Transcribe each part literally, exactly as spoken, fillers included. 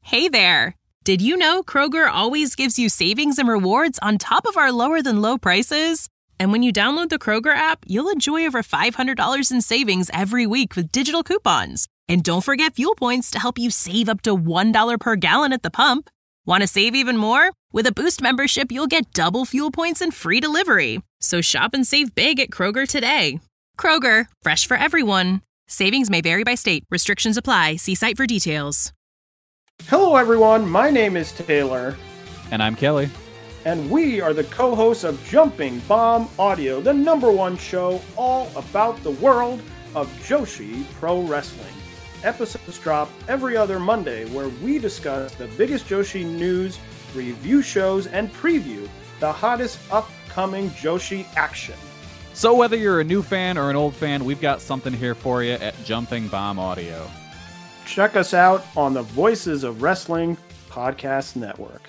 Hey there! Did you know Kroger always gives you savings and rewards on top of our lower-than-low prices? And when you download the Kroger app, you'll enjoy over five hundred dollars in savings every week with digital coupons. And don't forget fuel points to help you save up to one dollar per gallon at the pump. Want to save even more? With a Boost membership, you'll get double fuel points and free delivery. So shop and save big at Kroger today. Kroger, fresh for everyone. Savings may vary by state. Restrictions apply. See site for details. Hello, everyone. My name is Taylor. And I'm Kelly. And we are the co-hosts of Jumping Bomb Audio, the number one show all about the world of Joshi Pro Wrestling. Episodes drop every other Monday where we discuss the biggest Joshi news, review shows, and preview the hottest upcoming Joshi action. So whether you're a new fan or an old fan, we've got something here for you at Jumping Bomb Audio. Check us out on the Voices of Wrestling Podcast Network.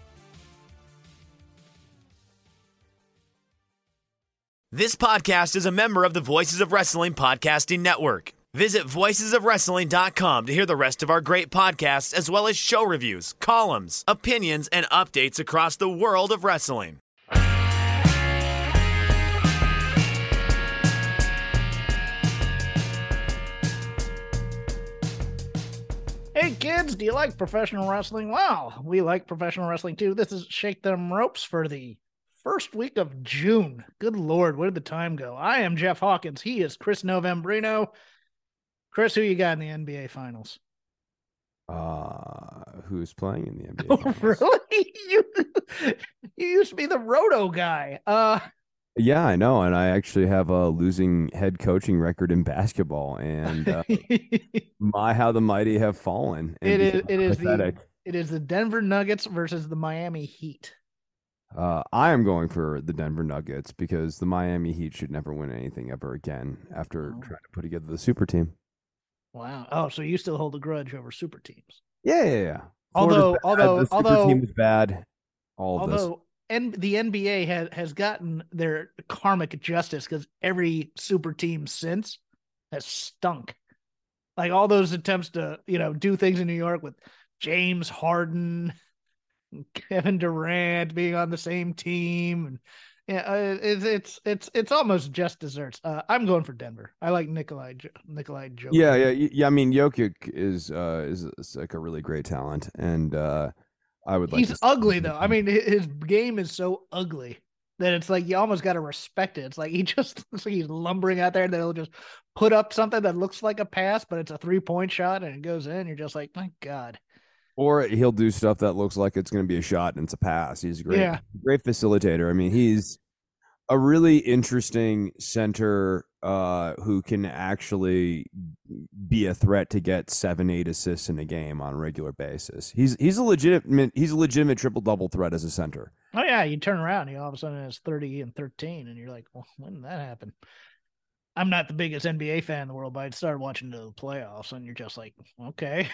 This podcast is a member of the Voices of Wrestling Podcasting Network. Visit voices of wrestling dot com to hear the rest of our great podcasts, as well as show reviews, columns, opinions, and updates across the world of wrestling. Hey kids, do you like professional wrestling? Well, we like professional wrestling too. This is Shake Them Ropes for the first week of June. Good Lord, where did the time go? I am Jeff Hawkins. He is Chris Novembrino. Chris, who you got in the N B A Finals? Uh, who's playing in the N B A Oh, Finals? really? You, you used to be the roto guy. Uh, Yeah, I know, and I actually have a losing head coaching record in basketball, and uh, my how the mighty have fallen. it is. become It is the. pathetic. It is the Denver Nuggets versus the Miami Heat. Uh, I am going for the Denver Nuggets because the Miami Heat should never win anything ever again after Oh. trying to put together the super team. Wow. Oh, so you still hold a grudge over super teams? Yeah, yeah, yeah. Although- Florida's bad, although- the super although- team is bad. All of this. Although and the N B A has has gotten their karmic justice because every super team since has stunk. Like all those attempts to, you know, do things in New York with James Harden, and Kevin Durant being on the same team, and yeah, uh, it's it's it's it's almost just desserts. Uh, I'm going for Denver. I like Nikolai Jo- Nikolai Jokic. Yeah, yeah, y- yeah. I mean, Jokic is uh is, is like a really great talent, and uh I would like. He's to see ugly him. though. I mean, hi- his game is so ugly that it's like you almost got to respect it. It's like he just looks like he's lumbering out there, and then he'll just put up something that looks like a pass, but it's a three point shot, and it goes in. You're just like, my God. Or he'll do stuff that looks like it's going to be a shot and it's a pass. He's a great, Yeah. great facilitator. I mean, he's a really interesting center uh, who can actually be a threat to get seven, eight assists in a game on a regular basis. He's he's a legitimate he's a legitimate triple double threat as a center. Oh yeah, you turn around, he all of a sudden has thirty and thirteen, and you're like, well, when did that happen? I'm not the biggest N B A fan in the world, but I started watching the playoffs, and you're just like, okay,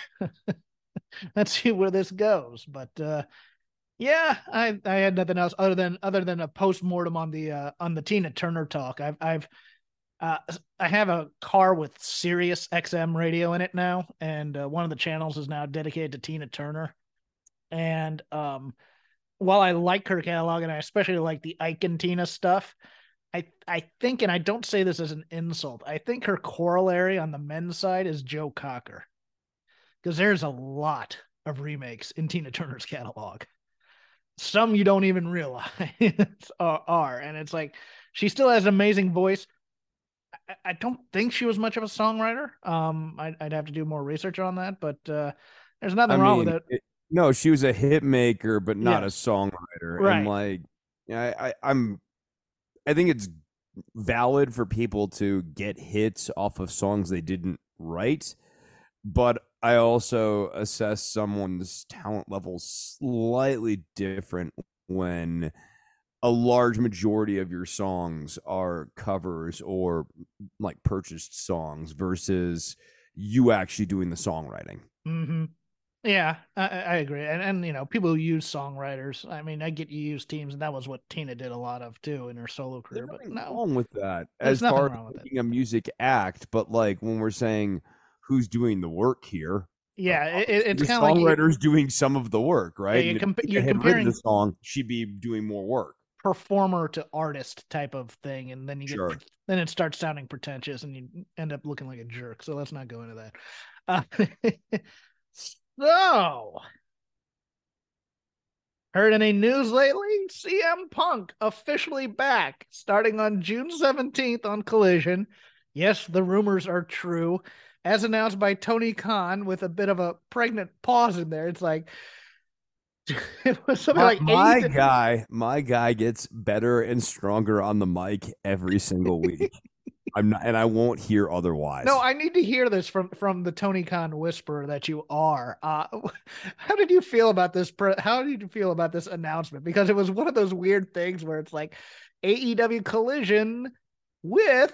let's see where this goes. But uh, yeah, I I had nothing else other than other than a post mortem on the uh, on the Tina Turner talk. I've I've uh, I have a car with Sirius X M radio in it now, and uh, one of the channels is now dedicated to Tina Turner. And um, while I like her catalog, and I especially like the Ike and Tina stuff, I I think, and I don't say this as an insult, I think her corollary on the men's side is Joe Cocker, because there's a lot of remakes in Tina Turner's catalog. Some you don't even realize are, are, and it's like she still has an amazing voice. I, I don't think she was much of a songwriter. Um, I'd, I'd have to do more research on that, but uh, there's nothing I wrong mean, with it. it- no, she was a hit maker, but not Yes. a songwriter. Right. And like, I, I I'm I think it's valid for people to get hits off of songs they didn't write, but I also assess someone's talent level slightly different when a large majority of your songs are covers or like purchased songs versus you actually doing the songwriting. Mm-hmm. Yeah, I, I agree. And, and, you know, people who use songwriters, I mean, I get you use teams, and that was what Tina did a lot of, too, in her solo career. There's But nothing no, wrong with that There's as nothing far wrong as with it. being a music act, but like when we're saying who's doing the work here, Yeah, it, it's the kind of like songwriter's doing some of the work, right? Yeah, you're, And compa- if you're they had written comparing the song, she'd be doing more work. performer to artist type of thing, and then you get Sure. then it starts sounding pretentious, and you end up looking like a jerk. So let's not go into that. Uh, so, heard any news lately? C M Punk officially back, starting on June seventeenth on Collision. Yes, the rumors are true. As announced by Tony Khan, with a bit of a pregnant pause in there. It's like it was something my, like my eighty guy, my guy gets better and stronger on the mic every single week. I'm not, and I won't hear otherwise. No, I need to hear this from from the Tony Khan whisperer that you are. Uh, how did you feel about this? Pre- how did you feel about this announcement? Because it was one of those weird things where it's like A E W Collision with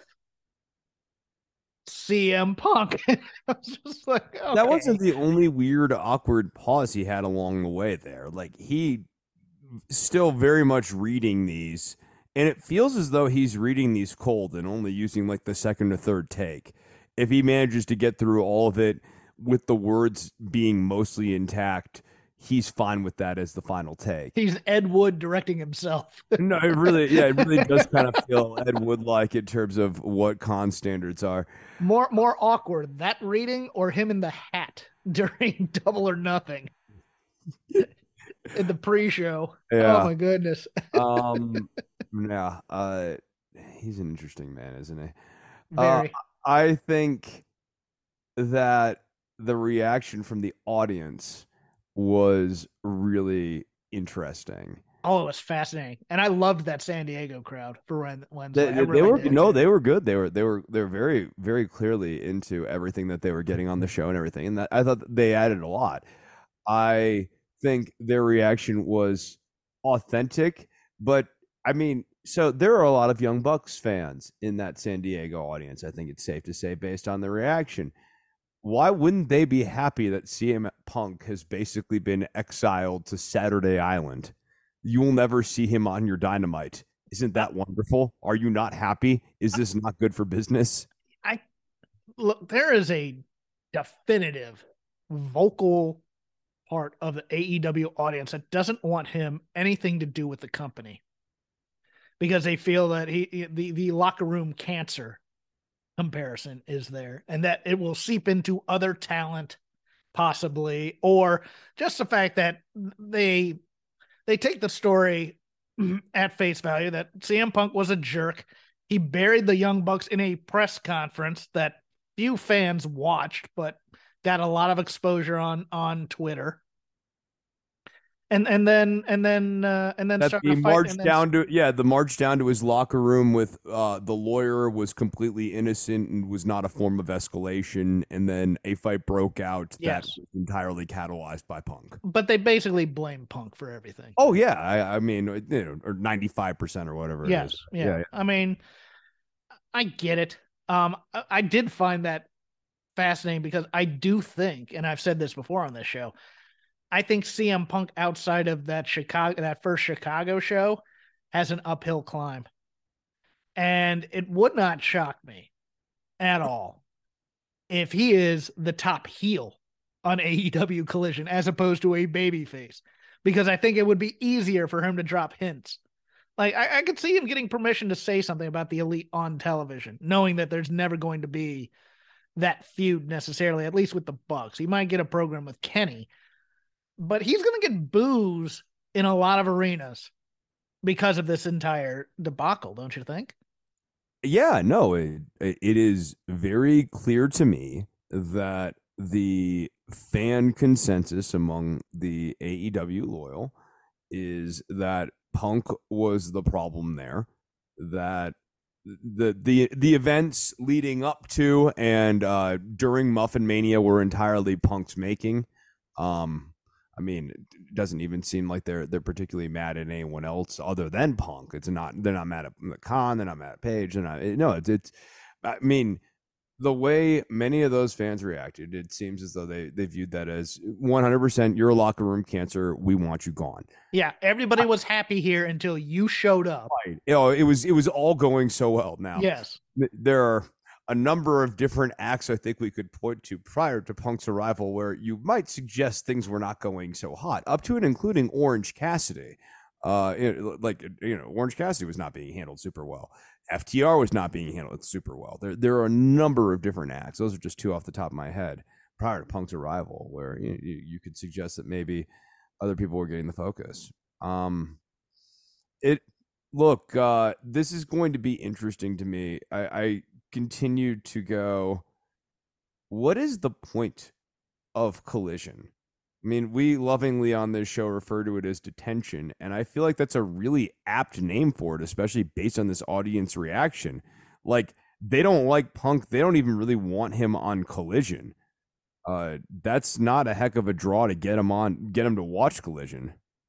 C M Punk. I was just like, okay. That wasn't the only weird, awkward pause he had along the way there. Like, he still very much reading these, and it feels as though he's reading these cold and only using like the second or third take. If he manages to get through all of it with the words being mostly intact, he's fine with that as the final take. He's Ed Wood directing himself. No, it really, yeah, it really does kind of feel Ed Wood-like in terms of what con standards are. More, more awkward, that reading or him in the hat during Double or Nothing in the pre-show. Yeah. Oh my goodness. um, yeah, uh, he's an interesting man, isn't he? Very. Uh, I think that the reaction from the audience was really interesting. Oh, it was fascinating, and I loved that San Diego crowd for when Wednesday. They, I they, really they were did. no, they were good. They were they were they were very very clearly into everything that they were getting on the show and everything, and that, I thought they added a lot. I think their reaction was authentic, but I mean, so there are a lot of Young Bucks fans in that San Diego audience. I think it's safe to say, based on the reaction. Why wouldn't they be happy that C M Punk has basically been exiled to Saturday Island? You will never see him on your Dynamite. Isn't that wonderful? Are you not happy? Is this not good for business? I look, there is a definitive vocal part of the A E W audience that doesn't want him anything to do with the company because they feel that he the, the locker room cancer comparison is there and that it will seep into other talent possibly, or just the fact that they they take the story at face value that C M Punk was a jerk. He buried the Young Bucks in a press conference that few fans watched, but got a lot of exposure on, on Twitter. And and then and then uh, and then that started the to fight, march and then, down to yeah the march down to his locker room with uh the lawyer was completely innocent and was not a form of escalation, and then a fight broke out Yes. that was entirely catalyzed by Punk. but they basically blame Punk for everything. Oh yeah, I, I mean, you know, or ninety-five percent or whatever. Yes, it is. yeah. yeah, yeah. I mean, I get it. Um, I, I did find that fascinating because I do think, and I've said this before on this show, I think C M Punk outside of that Chicago, that first Chicago show, has an uphill climb, and it would not shock me at all if he is the top heel on A E W Collision as opposed to a babyface, because I think it would be easier for him to drop hints. Like I, I could see him getting permission to say something about the Elite on television, knowing that there's never going to be that feud necessarily, at least with the Bucks. He might get a program with Kenny, but he's going to get boos in a lot of arenas because of this entire debacle, don't you think? Yeah, no, it, it is very clear to me that the fan consensus among the A E W loyal is that Punk was the problem there, that the the the events leading up to and uh, during Muffin Mania were entirely Punk's making. Um, I mean, it doesn't even seem like they're they're particularly mad at anyone else other than Punk. It's not they're not mad at Khan, they're not mad at Page, they're not. No, it's, it's I mean, the way many of those fans reacted, it seems as though they they viewed that as one hundred percent you're a locker room cancer, we want you gone. Yeah, everybody was happy here until you showed up. Right. You know, it was it was all going so well. Now, Yes. there are a number of different acts I think we could point to prior to Punk's arrival where you might suggest things were not going so hot, up to and including Orange Cassidy. Uh, it, like, you know, Orange Cassidy was not being handled super well. F T R was not being handled super well. There, there are a number of different acts. Those are just two off the top of my head prior to Punk's arrival where you, you, you could suggest that maybe other people were getting the focus. Um, it, look, uh, this is going to be interesting to me. I, I continued to go, what is the point of Collision? I mean, we lovingly on this show refer to it as detention, and I feel like that's a really apt name for it, especially based on this audience reaction. Like, they don't like Punk. They don't even really want him on Collision. Uh, that's not a heck of a draw to get him on, get him to watch Collision.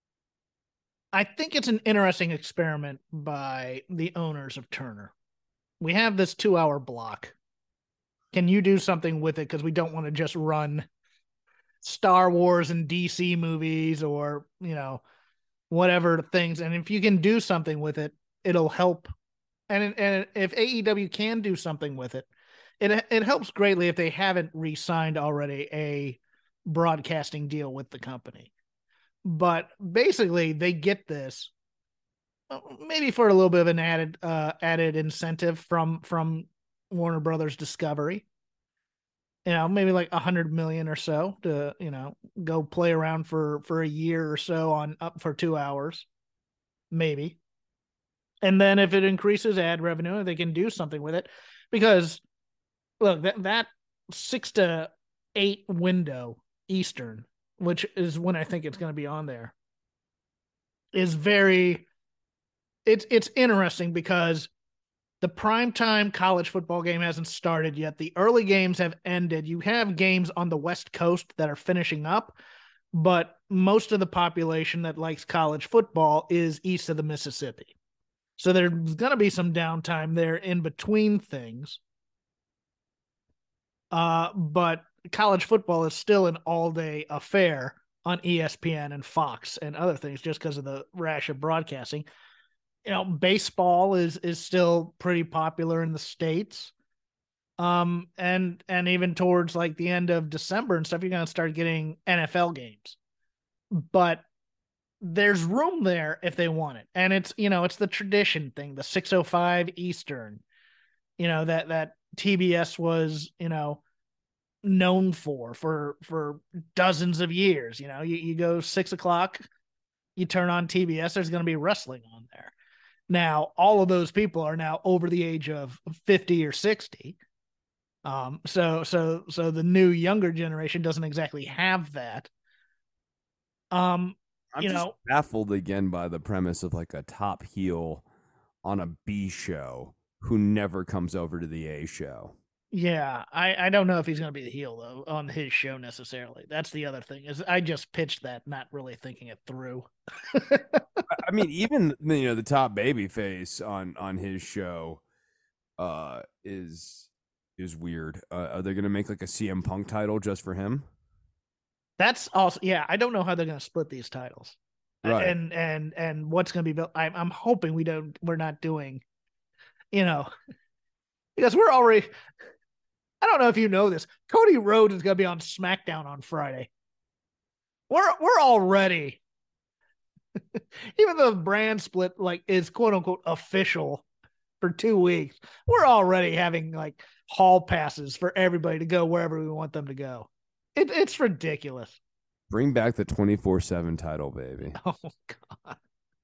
I think it's an interesting experiment by the owners of Turner. We have this two-hour block. Can you do something with it? Because we don't want to just run Star Wars and D C movies or, you know, whatever things. And if you can do something with it, it'll help. And, and if A E W can do something with it, it, it helps greatly if they haven't re-signed already a broadcasting deal with the company. But basically, they get this maybe for a little bit of an added uh, added incentive from from Warner Brothers Discovery. You know, maybe like a hundred million or so to, you know, go play around for for a year or so on up for two hours, maybe. And then if it increases ad revenue, they can do something with it, because look, that that six to eight window Eastern, which is when I think it's going to be on there, is very, it's it's interesting because the primetime college football game hasn't started yet. The early games have ended. You have games on the West Coast that are finishing up, but most of the population that likes college football is east of the Mississippi. So there's going to be some downtime there in between things. Uh, but college football is still an all-day affair on E S P N and Fox and other things just because of the rash of broadcasting. You know, baseball is is still pretty popular in the States. Um, and and even towards like the end of December and stuff, you're going to start getting N F L games. But there's room there if they want it. And it's, you know, it's the tradition thing, the six oh five Eastern, you know, that that T B S was, you know, known for for for dozens of years. You know, you, you go six o'clock, you turn on T B S, there's going to be wrestling on there. Now, all of those people are now over the age of fifty or sixty. Um, so so so the new younger generation doesn't exactly have that. Um, I'm you just know, baffled again by the premise of like a top heel on a B show who never comes over to the A show. yeah, I, I don't know if he's going to be the heel though on his show necessarily. That's the other thing, is I just pitched that, not really thinking it through. I mean, even, you know, the top baby face on on his show uh, is is weird. Uh, are they going to make like a C M Punk title just for him? That's also, yeah, I don't know how they're going to split these titles. Right. And and and what's going to be built. I'm I'm hoping we don't we're not doing, you know, because we're already, I don't know if you know this, Cody Rhodes is going to be on SmackDown on Friday. We're we're already, even though the brand split like is quote unquote official for two weeks, we're already having like hall passes for everybody to go wherever we want them to go. It, it's ridiculous. Bring back the twenty-four seven title, baby. Oh God.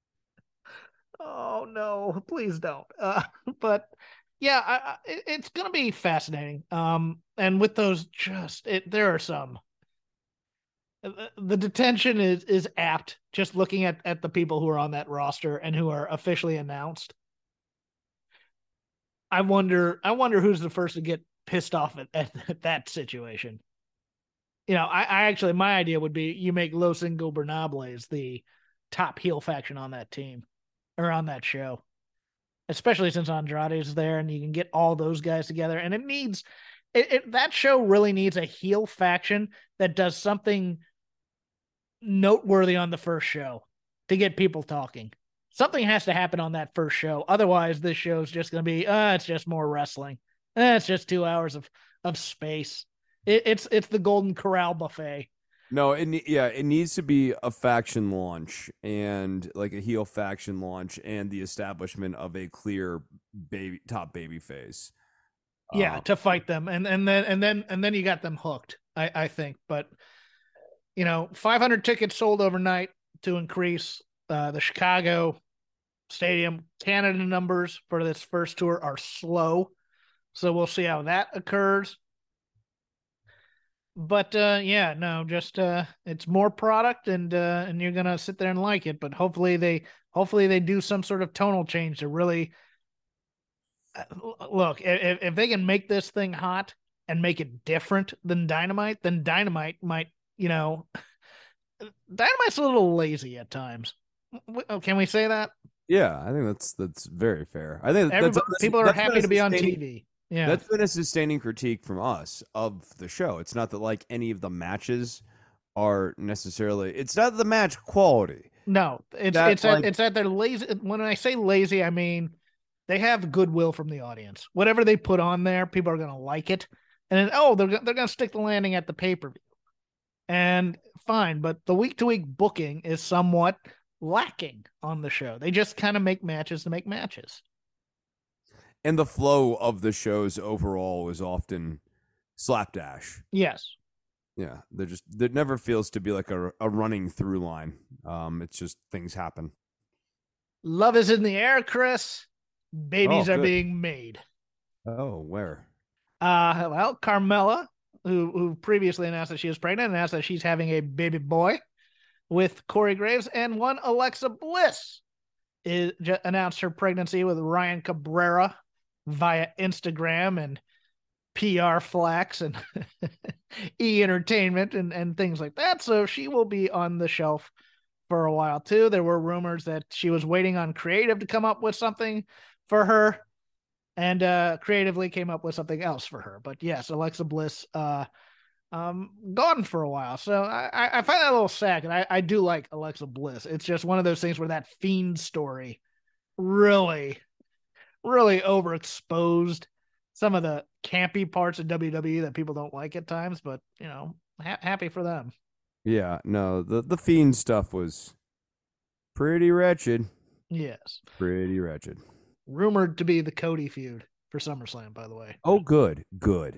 Oh no, please don't. Uh, but yeah, I, I, it, it's going to be fascinating. Um, and with those, just it, there are some. The detention is is apt. Just looking at at the people who are on that roster and who are officially announced. I wonder. I wonder who's the first to get pissed off at, at, at that situation. You know, I, I actually, my idea would be you make Los Ingobernables the top heel faction on that team or on that show, especially since Andrade is there and you can get all those guys together. And it needs, it, it, that show really needs a heel faction that does something noteworthy on the first show to get people talking. Something has to happen on that first show. Otherwise, this show is just going to be, uh, it's just more wrestling. Eh, it's just two hours of of space. It, it's it's the Golden Corral buffet. No, it ne- yeah, it needs to be a faction launch and like a heel faction launch and the establishment of a clear baby top baby face. Yeah, Um, to fight them, and and then and then and then you got them hooked. I I think, but you know, five hundred tickets sold overnight to increase uh, the Chicago Stadium. Canada numbers for this first tour are slow, so we'll see how that occurs. But uh, yeah, no, just uh, it's more product, and uh, and you're gonna sit there and like it. But hopefully they hopefully they do some sort of tonal change to really uh, look. If if they can make this thing hot and make it different than Dynamite, then Dynamite might, you know, Dynamite's a little lazy at times. Can we say that? yeah, I think that's that's very fair. I think that's, Everybody, people are that's happy been a to be on sustaining- T V. Yeah, That's been a sustaining critique from us of the show. It's not that like any of the matches are necessarily. It's not the match quality. no, it's That, it's like- at, it's that they're lazy. When I say lazy, I mean they have goodwill from the audience. Whatever they put on there, people are gonna like it, and then oh, they're they're gonna stick the landing at the pay per view, and fine. But the week to week booking is somewhat lacking on the show. They just kind of make matches to make matches. And the flow of the shows overall is often slapdash. Yes. Yeah, they're just there never feels to be like a, a running through line. Um, it's just things happen. Love is in the air, Chris. Babies Oh, are good. being made. Oh, where? Uh, well, Carmella, who who previously announced that she was pregnant, announced that she's having a baby boy with Corey Graves, and one Alexa Bliss is j- announced her pregnancy with Ryan Cabrera via Instagram and P R Flax and E Entertainment and, and things like that. So she will be on the shelf for a while too. There were rumors that she was waiting on creative to come up with something for her, and uh, creatively came up with something else for her. But yes, Alexa Bliss uh, um, gone for a while. So I, I find that a little sad, and I, I do like Alexa Bliss. It's just one of those things where that Fiend story really, really overexposed some of the campy parts of W W E that people don't like at times. But you know, ha- happy for them. Yeah, no, the the Fiend stuff was pretty wretched. Yes, Pretty wretched. rumored to be the Cody feud for SummerSlam, by the way. Oh, good, good.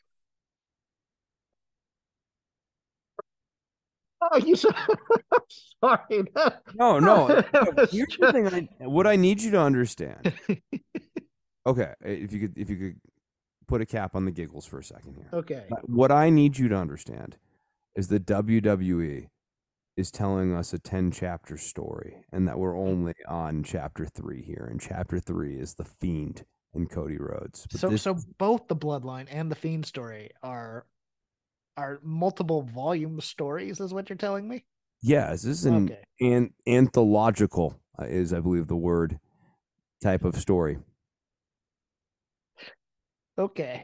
Oh, you said sorry. No, no. That was Here's the thing. I, what I need you to understand. Okay, if you could, if you could put a cap on the giggles for a second here. Okay. What I need you to understand is that W W E is telling us a ten chapter story, and that we're only on chapter three here. And chapter three is the Fiend and Cody Rhodes. But So, this- so both the Bloodline and the Fiend story are are multiple volume stories, is what you're telling me? yes, this is an, Okay. an anthological uh, is, I believe, the word type of story. Okay.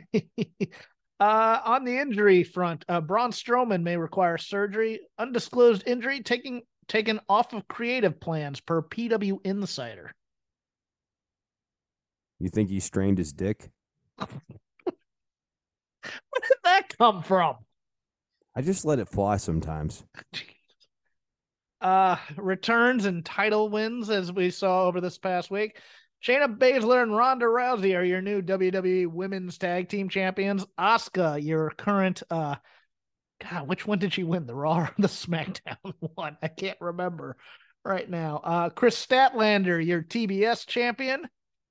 uh, on the injury front, uh, Braun Strowman may require surgery. Undisclosed injury taking taken off of creative plans per P W Insider. You think he strained his dick? Where did that come from? I just let it fly sometimes. Uh, returns and title wins, as we saw over this past week. Shayna Baszler and Ronda Rousey are your new W W E Women's Tag Team Champions. Asuka, your current, uh, God, which one did she win? The Raw or the SmackDown one? I can't remember right now. Uh, Chris Statlander, your T B S champion.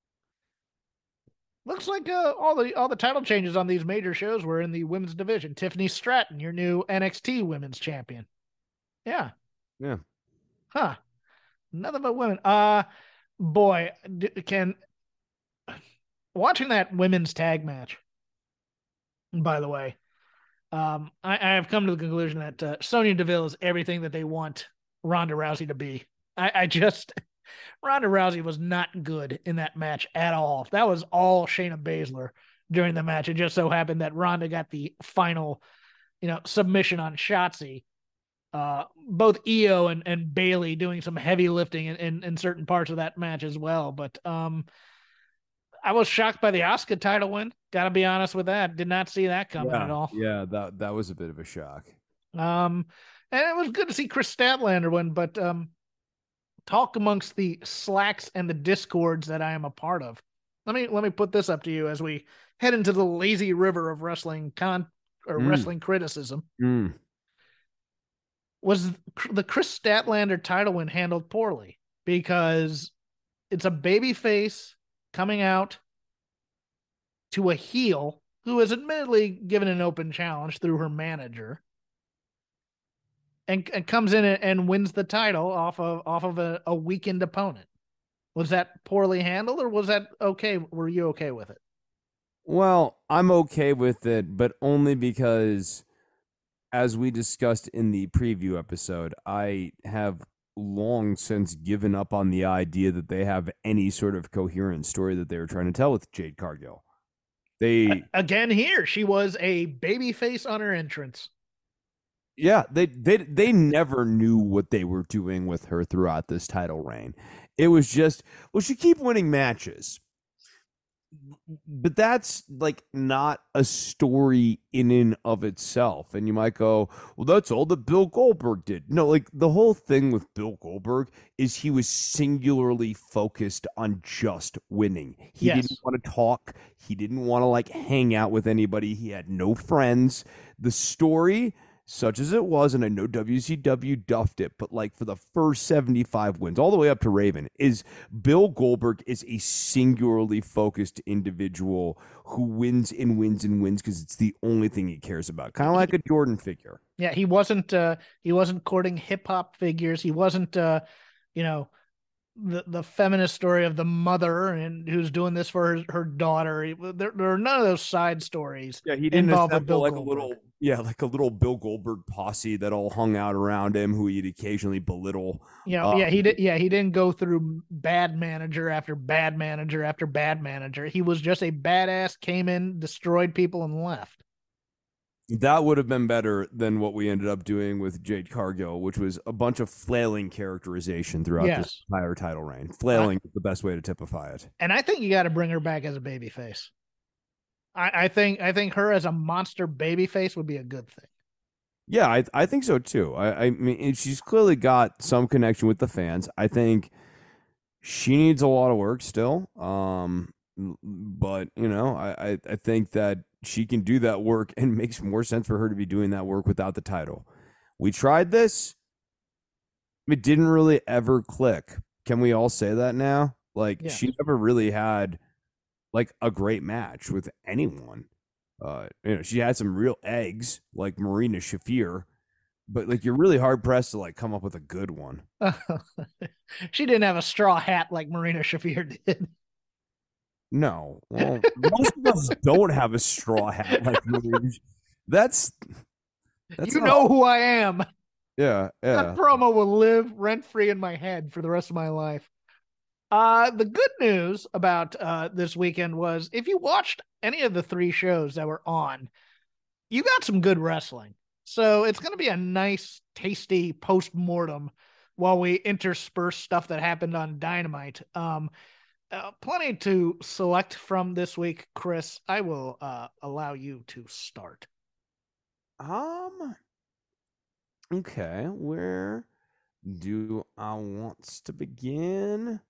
Looks like uh, all the all the title changes on these major shows were in the women's division. Tiffany Stratton, your new N X T Women's Champion. Yeah. Yeah. Huh. Nothing but women. Uh, boy, d- can watching that women's tag match. By the way, um, I, I have come to the conclusion that uh, Sonya Deville is everything that they want Ronda Rousey to be. I, I just Ronda Rousey was not good in that match at all. That was all Shayna Baszler during the match. It just so happened that Ronda got the final, you know, submission on Shotzi. Uh, both Io and, and Bailey doing some heavy lifting in, in, in certain parts of that match as well. But um, I was shocked by the Asuka title win. Got to be honest with that. Did not see that coming yeah, at all. Yeah, that that was a bit of a shock. Um, and it was good to see Chris Statlander win, but um, talk amongst the slacks and the discords that I am a part of. Let me let me put this up to you as we head into the lazy river of wrestling con or Mm. wrestling criticism. Mm. Was the Chris Statlander title win handled poorly? Because it's a baby face coming out to a heel who is admittedly given an open challenge through her manager, and, and comes in and wins the title off of off of a, a weakened opponent. Was that poorly handled, or was that okay? Were you okay with it? Well, I'm okay with it, but only because, as we discussed in the preview episode, I have long since given up on the idea that they have any sort of coherent story that they were trying to tell with Jade Cargill. They again here, she was a baby face on her entrance. Yeah, they they they never knew what they were doing with her throughout this title reign. It was just, well, she keep winning matches. But that's like not a story in and of itself. And you might go, well, that's all that Bill Goldberg did. No, like the whole thing with Bill Goldberg is he was singularly focused on just winning. He Yes. didn't want to talk. He didn't want to like hang out with anybody. He had no friends. The story, such as it was, and I know W C W duffed it, but like for the first seventy-five wins, all the way up to Raven, is Bill Goldberg is a singularly focused individual who wins and wins and wins because it's the only thing he cares about. Kind of like a Jordan figure. Yeah, he wasn't uh he wasn't courting hip hop figures. He wasn't uh you know the the feminist story of the mother and who's doing this for her, her daughter. He, there, there are none of those side stories. Yeah, he didn't involve with assemble Bill like Goldberg. a little yeah, like a little Bill Goldberg posse that all hung out around him who he'd occasionally belittle. Yeah, Uh, yeah, he did. Yeah, he didn't go through bad manager after bad manager after bad manager. He was just a badass. Came in, destroyed people, and left. That would have been better than what we ended up doing with Jade Cargill, which was a bunch of flailing characterization throughout Yes. this entire title reign. Flailing is the best way to typify it. And I think you got to bring her back as a babyface. I, I think I think her as a monster babyface would be a good thing. Yeah, I I think so too. I, I mean, she's clearly got some connection with the fans. I think she needs a lot of work still. Um, but you know, I, I, I think that she can do that work, and it makes more sense for her to be doing that work without the title. We tried this. It didn't really ever click. Can we all say that now? Like, Yeah. she never really had like a great match with anyone. Uh, you know, she had some real eggs like Marina Shafir, but like you're really hard pressed to like come up with a good one. She didn't have a straw hat like Marina Shafir did. No, well, most of us don't have a straw hat like Marina. That's that's you not- know who I am. yeah, yeah. That promo will live rent free in my head for the rest of my life. Uh, the good news about uh, this weekend was if you watched any of the three shows that were on, you got some good wrestling. So it's going to be a nice, tasty post-mortem while we intersperse stuff that happened on Dynamite. Um, uh, plenty to select from this week, Chris. I will uh, allow you to start. Um. Okay, where do I want to begin?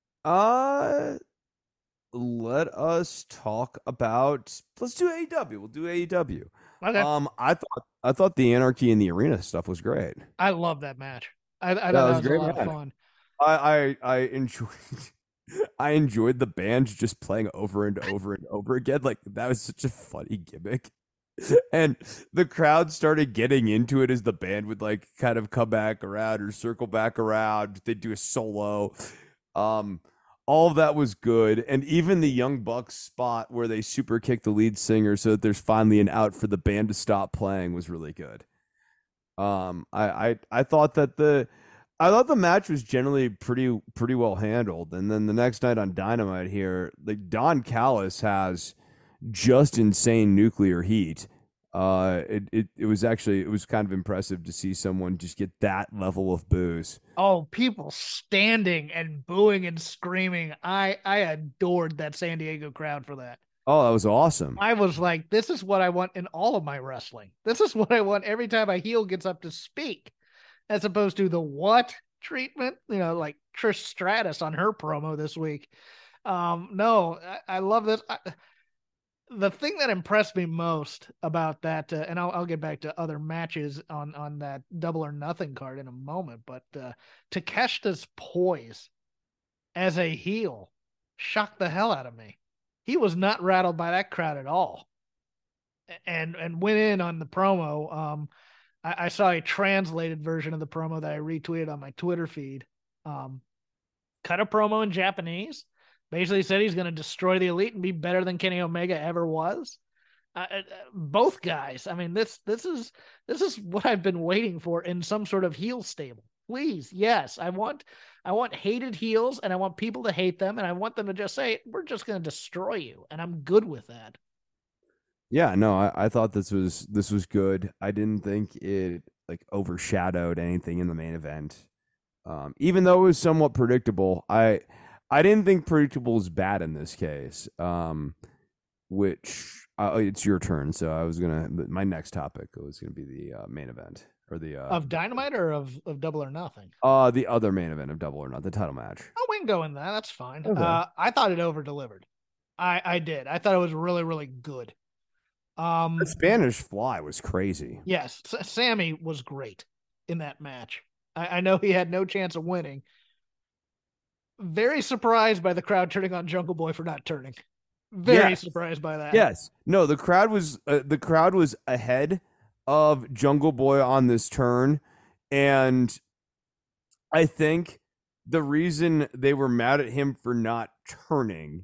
Uh, let us talk about. Let's do A E W. We'll do A E W. Okay. Um, I thought I thought the Anarchy in the Arena stuff was great. I love that match. I, I thought Yeah, that it was was, a great a lot match. of fun. I I, I enjoyed. I enjoyed the band just playing over and over and over again. Like that was such a funny gimmick. And the crowd started getting into it as the band would like kind of come back around or circle back around. They'd do a solo. Um, all of that was good. And even the Young Bucks spot where they super kick the lead singer so that there's finally an out for the band to stop playing was really good. Um, I, I, I thought that the, I thought the match was generally pretty, pretty well handled. And then the next night on Dynamite here, like Don Callis has just insane nuclear heat. Uh, it, it it was actually it was kind of impressive to see someone just get that level of booze. Oh, people standing and booing and screaming. I I adored that San Diego crowd for that. Oh, that was awesome. I was like, this is what I want in all of my wrestling. This is what I want every time a heel gets up to speak, as opposed to the what treatment, you know, like Trish Stratus on her promo this week. Um, no, I, I love this. I, the thing that impressed me most about that, uh, and I'll, I'll get back to other matches on, on that Double or Nothing card in a moment, but uh, Takeshita's poise as a heel shocked the hell out of me. He was not rattled by that crowd at all, and and went in on the promo. Um, I, I saw a translated version of the promo that I retweeted on my Twitter feed. Um, cut a promo in Japanese. Basically said he's going to destroy the Elite and be better than Kenny Omega ever was. Uh, uh, both guys. I mean, this this is this is what I've been waiting for in some sort of heel stable. Please, yes, I want I want hated heels, and I want people to hate them, and I want them to just say, we're just going to destroy you, and I'm good with that. Yeah, no, I, I thought this was this was good. I didn't think it like overshadowed anything in the main event. Um, even though it was somewhat predictable, I I didn't think predictable was bad in this case. Um, which uh, it's your turn, so I was gonna my next topic was gonna be the uh, main event. Or the uh, of Dynamite or of, of Double or Nothing? Uh, the other main event of Double or Nothing, the title match. Oh, we can go in that. That's fine. Okay. Uh, I thought it over delivered. I I did. I thought it was really really good. Um, The Spanish Fly was crazy. Yes, S- Sammy was great in that match. I, I know he had no chance of winning. Very surprised by the crowd turning on Jungle Boy for not turning. Very Yes. surprised by that. Yes. No, the crowd was uh, the crowd was ahead of Jungle Boy on this turn, and I think the reason they were mad at him for not turning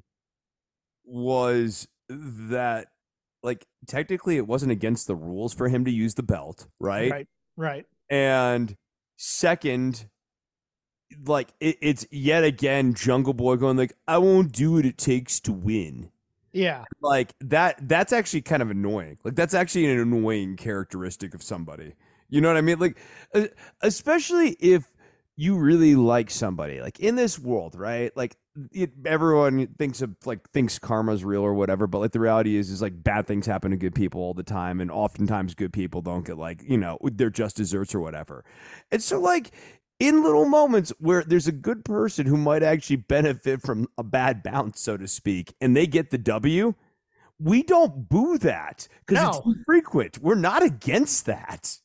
was that, like, technically it wasn't against the rules for him to use the belt, right? Right. Right. And second, like, it, it's yet again Jungle Boy going like, I won't do what it takes to win. Yeah. Like that that's actually kind of annoying. Like that's actually an annoying characteristic of somebody. You know what I mean? Like uh, especially if you really like somebody. Like in this world, right? Like it, everyone thinks of like thinks karma's real or whatever, but like the reality is is like bad things happen to good people all the time, and oftentimes good people don't get like, you know, they're just desserts or whatever. And so like in little moments where there's a good person who might actually benefit from a bad bounce, so to speak, and they get the W, we don't boo that because No. it's too frequent. We're not against that.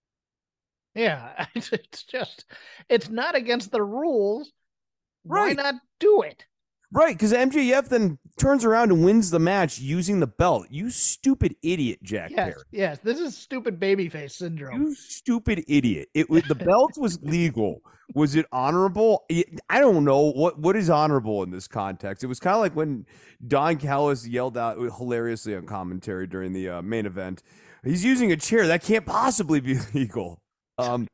Yeah. It's just, it's not against the rules. Why Right. not do it? Right, because M J F then turns around and wins the match using the belt. You stupid idiot, Jack Yes. Perry. Yes. This is stupid babyface syndrome. You stupid idiot. It was the belt was legal. Was it honorable? It- I don't know what what is honorable in this context. It was kind of like when Don Callis yelled out hilariously on commentary during the uh, main event. He's using a chair that can't possibly be legal. Um,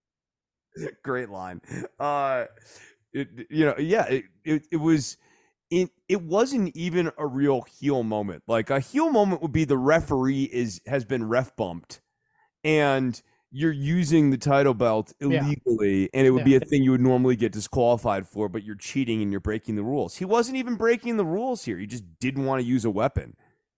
great line. Uh, it, you know, yeah, it it, it was. It, it wasn't even a real heel moment. Like a heel moment would be the referee is has been ref bumped, and you're using the title belt illegally, and it would Yeah. be a thing you would normally get disqualified for, but you're cheating and you're breaking the rules. He wasn't even breaking the rules here. He just didn't want to use a weapon.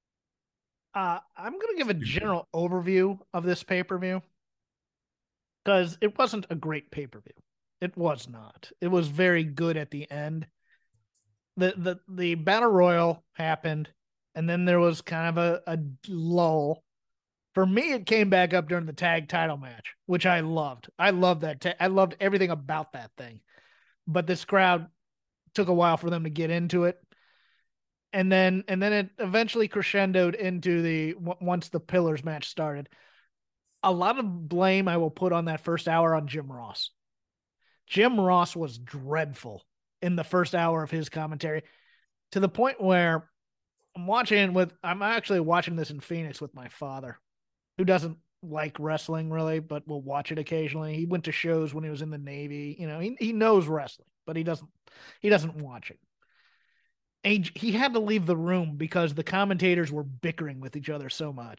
Uh, I'm going to give a general overview of this pay-per-view because it wasn't a great pay-per-view. It was not. It was very good at the end. The the the battle royal happened, and then there was kind of a, a lull. For me, it came back up during the tag title match, which I loved. I loved that. Ta- I loved everything about that thing. But this crowd took a while for them to get into it. And then and then it eventually crescendoed into the w- once the Pillars match started. A lot of blame I will put on that first hour on Jim Ross. Jim Ross was dreadful in the first hour of his commentary, to the point where I'm watching with I'm actually watching this in Phoenix with my father, who doesn't like wrestling really, but will watch it occasionally. He went to shows when he was in the Navy. You know, he he knows wrestling, but he doesn't he doesn't watch it. And he, he had to leave the room because the commentators were bickering with each other so much.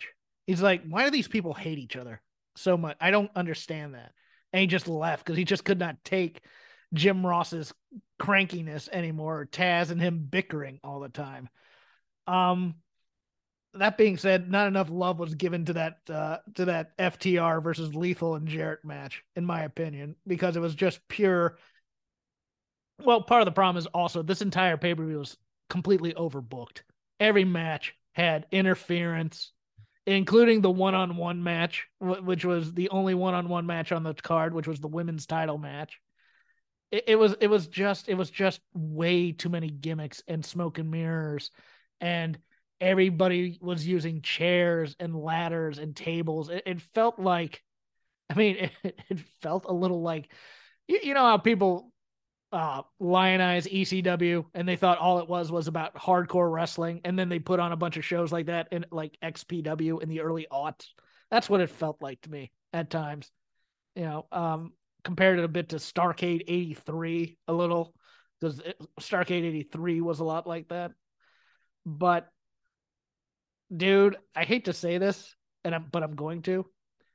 He's like, why do these people hate each other so much? I don't understand that. And he just left because he just could not take Jim Ross's crankiness anymore, or Taz and him bickering all the time. Um, that being said, not enough love was given to that uh, to that F T R versus Lethal and Jarrett match, in my opinion, because it was just pure. Well, part of the problem is also this entire pay-per-view was completely overbooked. Every match had interference, including the one-on-one match, which was the only one-on-one match on the card, which was the women's title match. It, it was it was just it was just way too many gimmicks and smoke and mirrors, and everybody was using chairs and ladders and tables. It, it felt like, I mean, it, it felt a little like, you, you know how people uh, lionize E C W and they thought all it was was about hardcore wrestling, and then they put on a bunch of shows like that in like X P W in the early aughts. That's what it felt like to me at times. You know, um, compared it a bit to Starrcade eighty-three a little, because Starrcade eighty-three was a lot like that. But dude, I hate to say this, and I'm but I'm going to.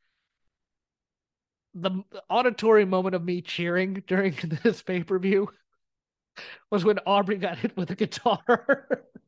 The auditory moment of me cheering during this pay-per-view was when Aubrey got hit with a guitar.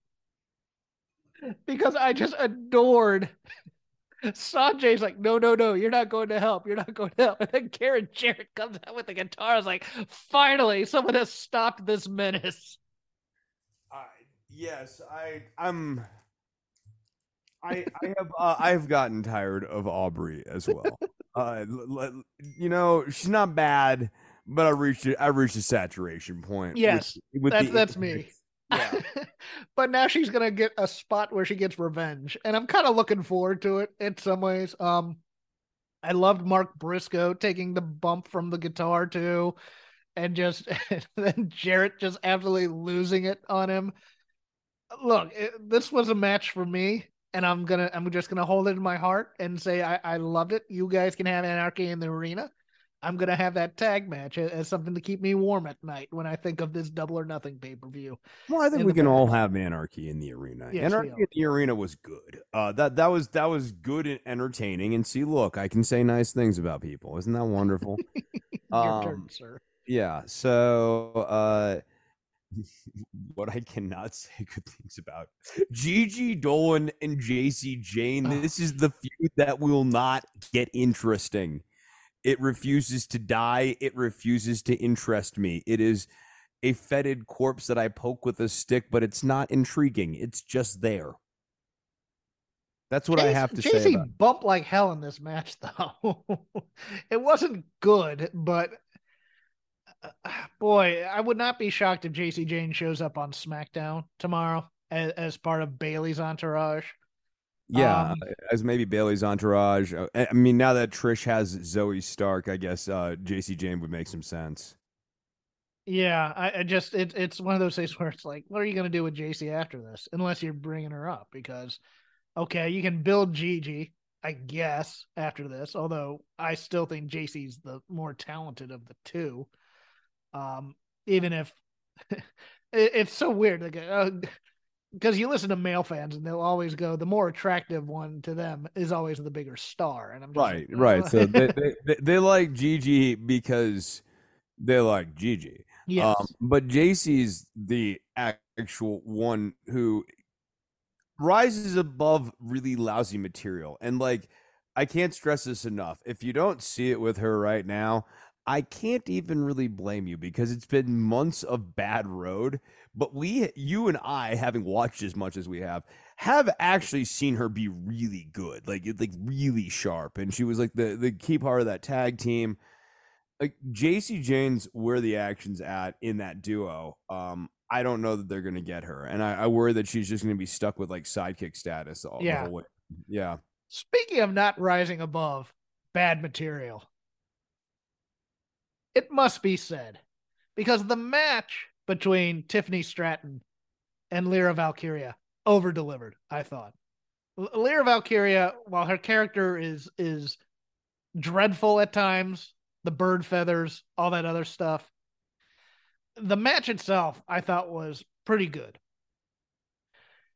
Because I just adored Sanjay's like, no, no, no, you're not going to help. You're not going to help. And then Karen Jarrett comes out with the guitar. I was like, finally, someone has stopped this menace. Uh, yes, I, I'm. I, I have uh, I have gotten tired of Aubrey as well. uh, l- l- you know, she's not bad, but I reached I reached a saturation point. Yes, with, with that's the, that's me. Yeah. But now she's gonna get a spot where she gets revenge, and I'm kind of looking forward to it in some ways. Um, I loved Mark Briscoe taking the bump from the guitar too, and just and then Jarrett just absolutely losing it on him. Look, it, this was a match for me. And I'm gonna, I'm just gonna hold it in my heart and say I, I loved it. You guys can have Anarchy in the Arena. I'm gonna have that tag match as, as something to keep me warm at night when I think of this Double or Nothing pay per view. Well, I think we can all have Anarchy in the Arena. Yes, Anarchy in the Arena was good. Uh, that that was that was good and entertaining. And see, look, I can say nice things about people. Isn't that wonderful? Your um, turn, sir. Yeah. So. Uh, what I cannot say good things about Gigi Dolan and J C Jane. Oh. This is the feud that will not get interesting. It refuses to die. It refuses to interest me. It is a fetid corpse that I poke with a stick, but it's not intriguing. It's just there. That's what J C, I have to J C say. J C bumped like hell in this match, though. It wasn't good, but boy, I would not be shocked if J C Jane shows up on SmackDown tomorrow as, as part of Bayley's entourage. Yeah, um, as maybe Bayley's entourage. I mean, now that Trish has Zoe Stark, I guess uh, J C Jane would make some sense. Yeah, I, I just it, it's one of those things where it's like, what are you going to do with J C after this? Unless you're bringing her up, because okay, you can build Gigi, I guess, after this. Although I still think J C's the more talented of the two. Um, even if it, it's so weird, like, uh, because you listen to male fans and they'll always go, the more attractive one to them is always the bigger star. And I'm just right, like, oh. right. So they, they, they, they like Gigi because they like Gigi. Yes. Um, but J C's the actual one who rises above really lousy material. And like, I can't stress this enough. If you don't see it with her right now, I can't even really blame you, because it's been months of bad road, but we, you and I, having watched as much as we have, have actually seen her be really good, like like really sharp. And she was like the, the key part of that tag team. Like J C Jane's where the action's at in that duo. Um, I don't know that they're going to get her. And I, I worry that she's just going to be stuck with like sidekick status all yeah. the whole way. Yeah. Speaking of not rising above bad material, it must be said, because the match between Tiffany Stratton and Lyra Valkyria over-delivered, I thought. L- Lyra Valkyria, while her character is is dreadful at times, the bird feathers, all that other stuff, the match itself, I thought, was pretty good.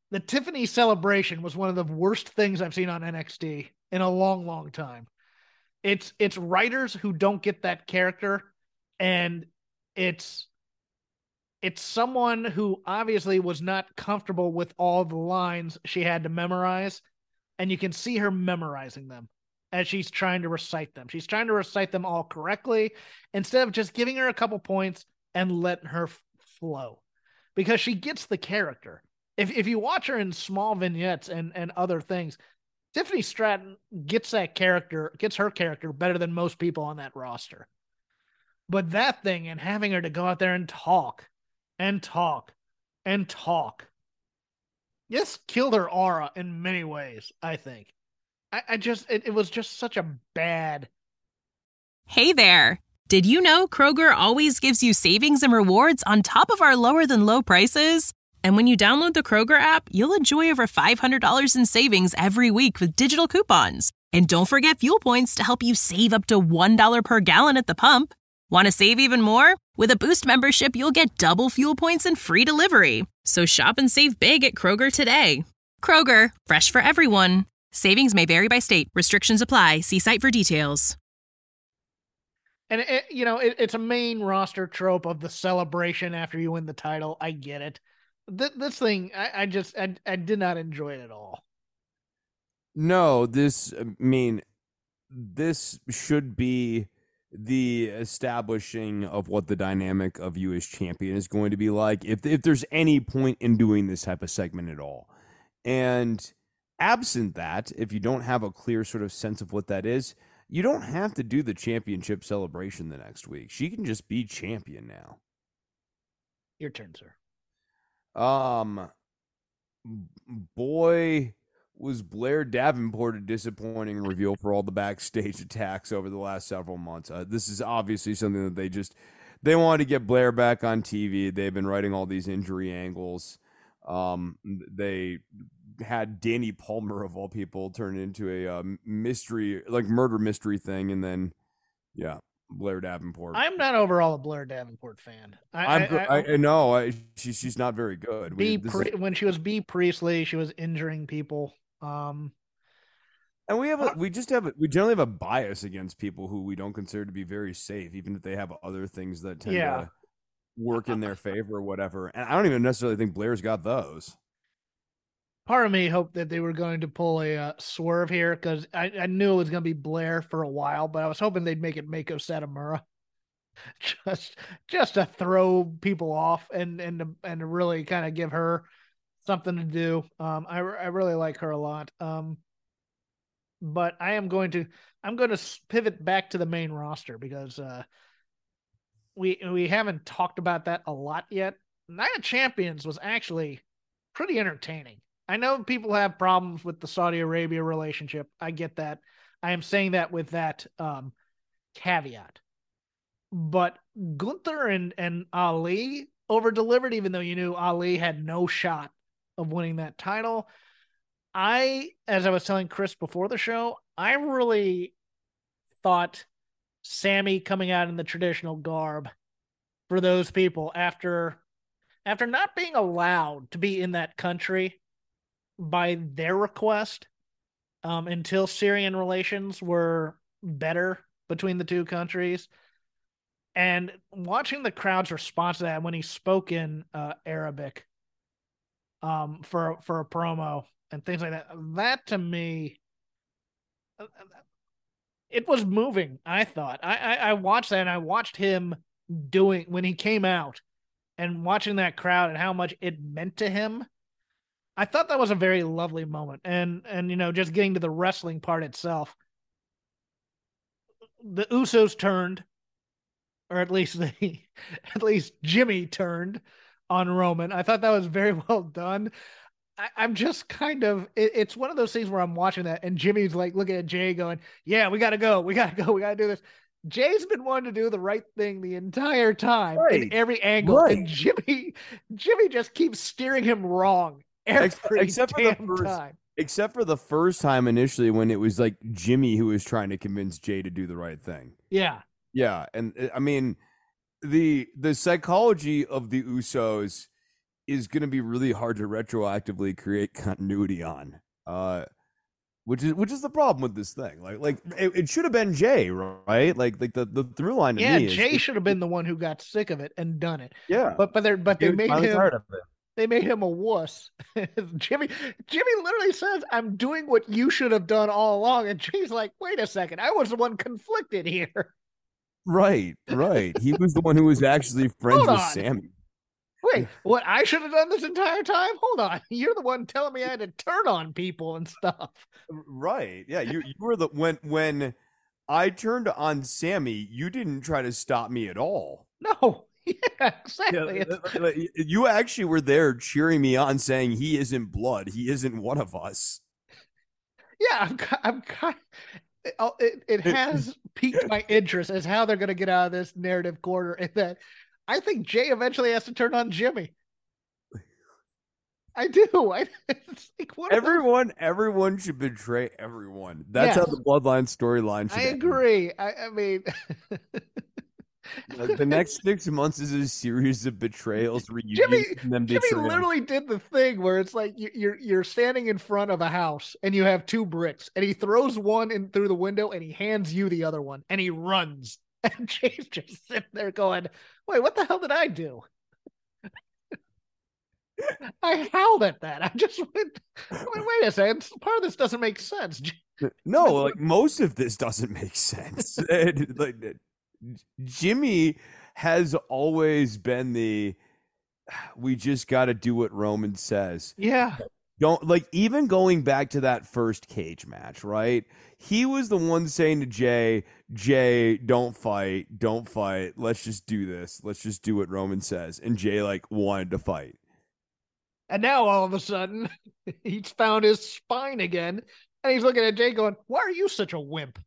the Tiffany celebration was one of the worst things I've seen on N X T in a long, long time. It's it's writers who don't get that character, and it's it's someone who obviously was not comfortable with all the lines she had to memorize, and you can see her memorizing them as she's trying to recite them. She's trying to recite them all correctly instead of just giving her a couple points and letting her f- flow, because she gets the character. If if you watch her in small vignettes and, and other things, Tiffany Stratton gets that character, gets her character better than most people on that roster. But that thing and having her to go out there and talk and talk and talk, yes, killed her aura in many ways, I think. I, I just, it, it was just such a bad. Hey there. Did you know Kroger always gives you savings and rewards on top of our lower than low prices? And when you download the Kroger app, you'll enjoy over five hundred dollars in savings every week with digital coupons. And don't forget fuel points to help you save up to one dollar per gallon at the pump. Want to save even more? With a Boost membership, you'll get double fuel points and free delivery. So shop and save big at Kroger today. Kroger, fresh for everyone. Savings may vary by state. Restrictions apply. See site for details. And, it, you know, it, it's a main roster trope of the celebration after you win the title. I get it. Th- this thing, I, I just, I, I did not enjoy it at all. No, this, I mean, this should be the establishing of what the dynamic of you as champion is going to be like, if if there's any point in doing this type of segment at all. And absent that, if you don't have a clear sort of sense of what that is, you don't have to do the championship celebration the next week. She can just be champion now. Your turn, sir. Um, boy, was Blair Davenport a disappointing reveal for all the backstage attacks over the last several months. Uh, this is obviously something that they just, they wanted to get Blair back on T V. They've been writing all these injury angles. Um, they had Danny Palmer, of all people, turn into a uh, mystery, like murder mystery thing. And then, yeah, Blair Davenport. I'm not overall a Blair Davenport fan. I, I'm, I, I, I, I know I, she, she's not very good. B. We, Pri- is, when she was B. Priestley, she was injuring people. Um, and we have a, we just have a, we generally have a bias against people who we don't consider to be very safe, even if they have other things that tend yeah. to work in their favor or whatever. And I don't even necessarily think Blair's got those. Part of me hoped that they were going to pull a uh, swerve here, because I, I knew it was going to be Blair for a while, but I was hoping they'd make it Mako Satomura, just just to throw people off and and to, and to really kind of give her something to do. Um, I I really like her a lot. Um, but I am going to I'm going to pivot back to the main roster, because uh, we we haven't talked about that a lot yet. Night of Champions was actually pretty entertaining. I know people have problems with the Saudi Arabia relationship. I get that. I am saying that with that um, caveat. But Gunther and, and Ali over-delivered, even though you knew Ali had no shot of winning that title. I, as I was telling Chris before the show, I really thought Sammy coming out in the traditional garb for those people after, after not being allowed to be in that country by their request, um, until Syrian relations were better between the two countries. And watching the crowd's response to that when he spoke in uh, Arabic um, for, for a promo and things like that, that to me, it was moving, I thought. I, I, I watched that, and I watched him doing, when he came out and watching that crowd and how much it meant to him. I thought that was a very lovely moment. And, and, you know, just getting to the wrestling part itself, the Usos turned, or at least the, at least Jimmy turned on Roman. I thought that was very well done. I, I'm just kind of, it, it's one of those things where I'm watching that and Jimmy's like looking at Jay going, yeah, we got to go. We got to go. We got to do this. Jay's been wanting to do the right thing the entire time, right, in every angle. Right. And Jimmy, Jimmy just keeps steering him wrong. Every except damn for the first, time. Except for the first time initially when it was like Jimmy who was trying to convince Jay to do the right thing. Yeah. Yeah. And I mean, the the psychology of the Usos is going to be really hard to retroactively create continuity on. Uh, which is which is the problem with this thing. Like like it, it should have been Jay, right? Like like the, the through line to yeah, me Jay is, should have been the one who got sick of it and done it. Yeah. But but they but they made him tired of it. They made him a wuss. Jimmy Jimmy literally says, "I'm doing what you should have done all along." And Jay's like, "Wait a second, I was the one conflicted here." Right, right. He was the one who was actually friends Hold with on. Sammy. Wait, what I should have done this entire time? Hold on. You're the one telling me I had to turn on people and stuff. Right. Yeah, you you were the when when I turned on Sammy, you didn't try to stop me at all. No. Yeah, exactly. Yeah, you actually were there cheering me on, saying he isn't blood. He isn't one of us. Yeah, I'm I'm kind it, it has piqued my interest as how they're going to get out of this narrative corner, and that I think Jay eventually has to turn on Jimmy. I do. I, it's like, what everyone, everyone should betray everyone. That's yes. how the bloodline storyline should I end. agree. I, I mean, the, the next six months is a series of betrayals. Jimmy, them Jimmy literally did the thing where it's like you, you're you're standing in front of a house and you have two bricks, and he throws one in through the window and he hands you the other one, and he runs. And Jay's just sitting there going, "Wait, what the hell did I do?" I howled at that. I just went, wait, wait a second. Part of this doesn't make sense. No, like most of this doesn't make sense. Like Jimmy has always been the, we just got to do what Roman says. Yeah. Don't like even going back to that first cage match, right? He was the one saying to Jay, Jay, don't fight, don't fight. Let's just do this. Let's just do what Roman says. And Jay like wanted to fight. And now all of a sudden, he's found his spine again, and he's looking at Jay going, "Why are you such a wimp?"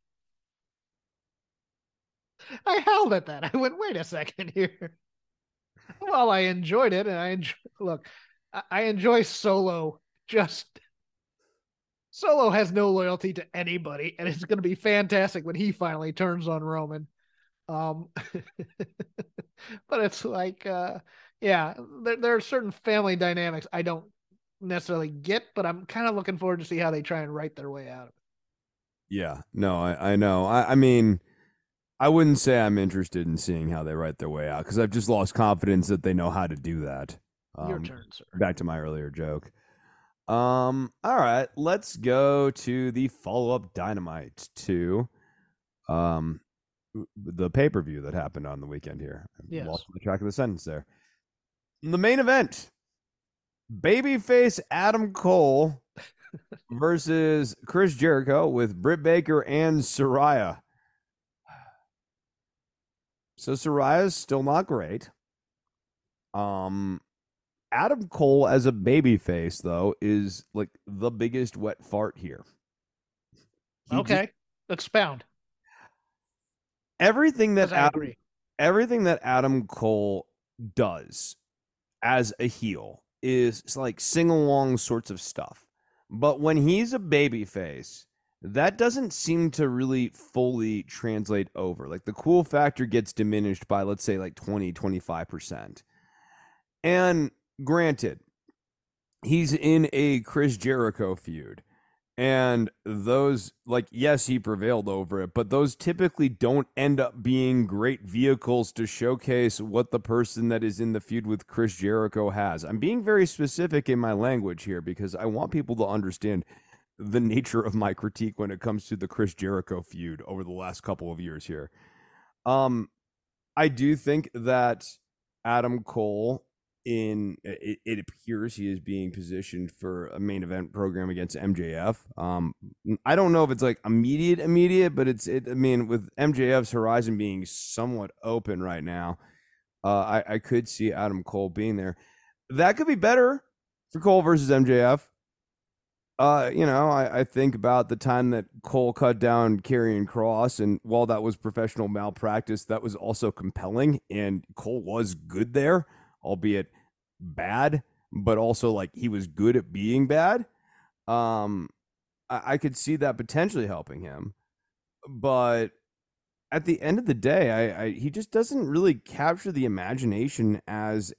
I howled at that. I went, "Wait a second here." Well, I enjoyed it, and I enjoy, look, I enjoy Solo. Just Solo has no loyalty to anybody, and it's going to be fantastic when he finally turns on Roman. Um, but it's like, uh, yeah, there, there are certain family dynamics I don't necessarily get, but I'm kind of looking forward to see how they try and write their way out of it. Yeah, no, I, I know. I, I mean, I wouldn't say I'm interested in seeing how they write their way out because I've just lost confidence that they know how to do that. Um, Your turn, sir. Back to my earlier joke. Um, all right, let's go to the follow-up Dynamite to um, the pay-per-view that happened on the weekend here. I yes. lost the track of the sentence there. The main event, babyface Adam Cole versus Chris Jericho with Britt Baker and Saraya. So Saraya's still not great. Um, Adam Cole as a babyface, though, is like the biggest wet fart here. He okay, just, expound. Everything that Adam, everything that Adam Cole does as a heel is like sing-along sorts of stuff. But when he's a babyface, that doesn't seem to really fully translate over. Like the cool factor gets diminished by, let's say, like twenty, twenty-five percent. And granted, he's in a Chris Jericho feud. And those, like, yes, he prevailed over it, but those typically don't end up being great vehicles to showcase what the person that is in the feud with Chris Jericho has. I'm being very specific in my language here because I want people to understand the nature of my critique when it comes to the Chris Jericho feud over the last couple of years here. Um, I do think that Adam Cole, in it, it appears he is being positioned for a main event program against M J F. Um, I don't know if it's like immediate, immediate, but it's, it, I mean, with M J F's horizon being somewhat open right now, uh, I, I could see Adam Cole being there. That could be better for Cole versus M J F. Uh, you know, I, I think about the time that Cole cut down Karrion Kross, and while that was professional malpractice, that was also compelling, and Cole was good there, albeit bad, but also like he was good at being bad. Um, I, I could see that potentially helping him, but at the end of the day, I, I he just doesn't really capture the imagination as a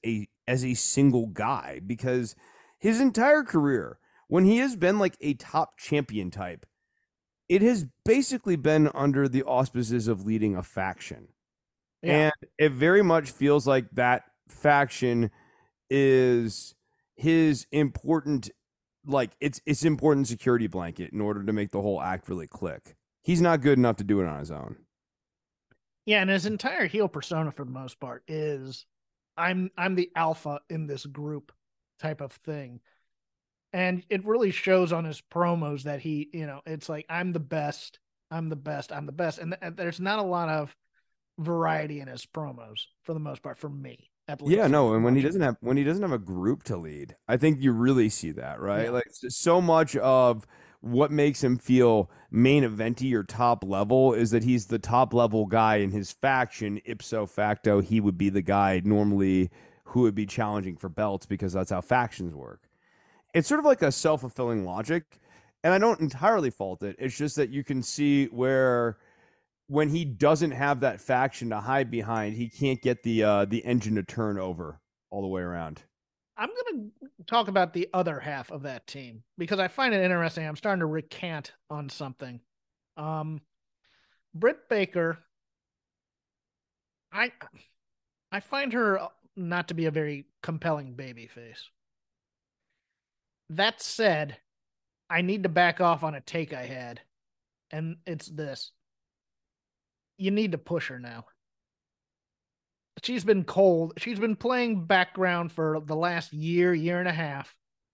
as a single guy, because his entire career, when he has been like a top champion type, it has basically been under the auspices of leading a faction. Yeah. And it very much feels like that faction is his important, like it's it's important security blanket in order to make the whole act really click. He's not good enough to do it on his own. Yeah, and his entire heel persona for the most part is I'm I'm the alpha in this group type of thing. And it really shows on his promos that he, you know, it's like, I'm the best, I'm the best, I'm the best. And, th- and there's not a lot of variety in his promos for the most part, for me. At least. Yeah, no, and when he doesn't have when he doesn't have a group to lead, I think you really see that, right? Yeah. Like so much of what makes him feel main eventy or top level is that he's the top level guy in his faction. Ipso facto, he would be the guy normally who would be challenging for belts, because that's how factions work. It's sort of like a self-fulfilling logic, and I don't entirely fault it. It's just that you can see where when he doesn't have that faction to hide behind, he can't get the uh, the engine to turn over all the way around. I'm going to talk about the other half of that team because I find it interesting. I'm starting to recant on something. Um, Britt Baker, I I find her not to be a very compelling babyface. That said, I need to back off on a take I had, and it's this. You need to push her now. She's been cold. She's been playing background for the last year, year and a half.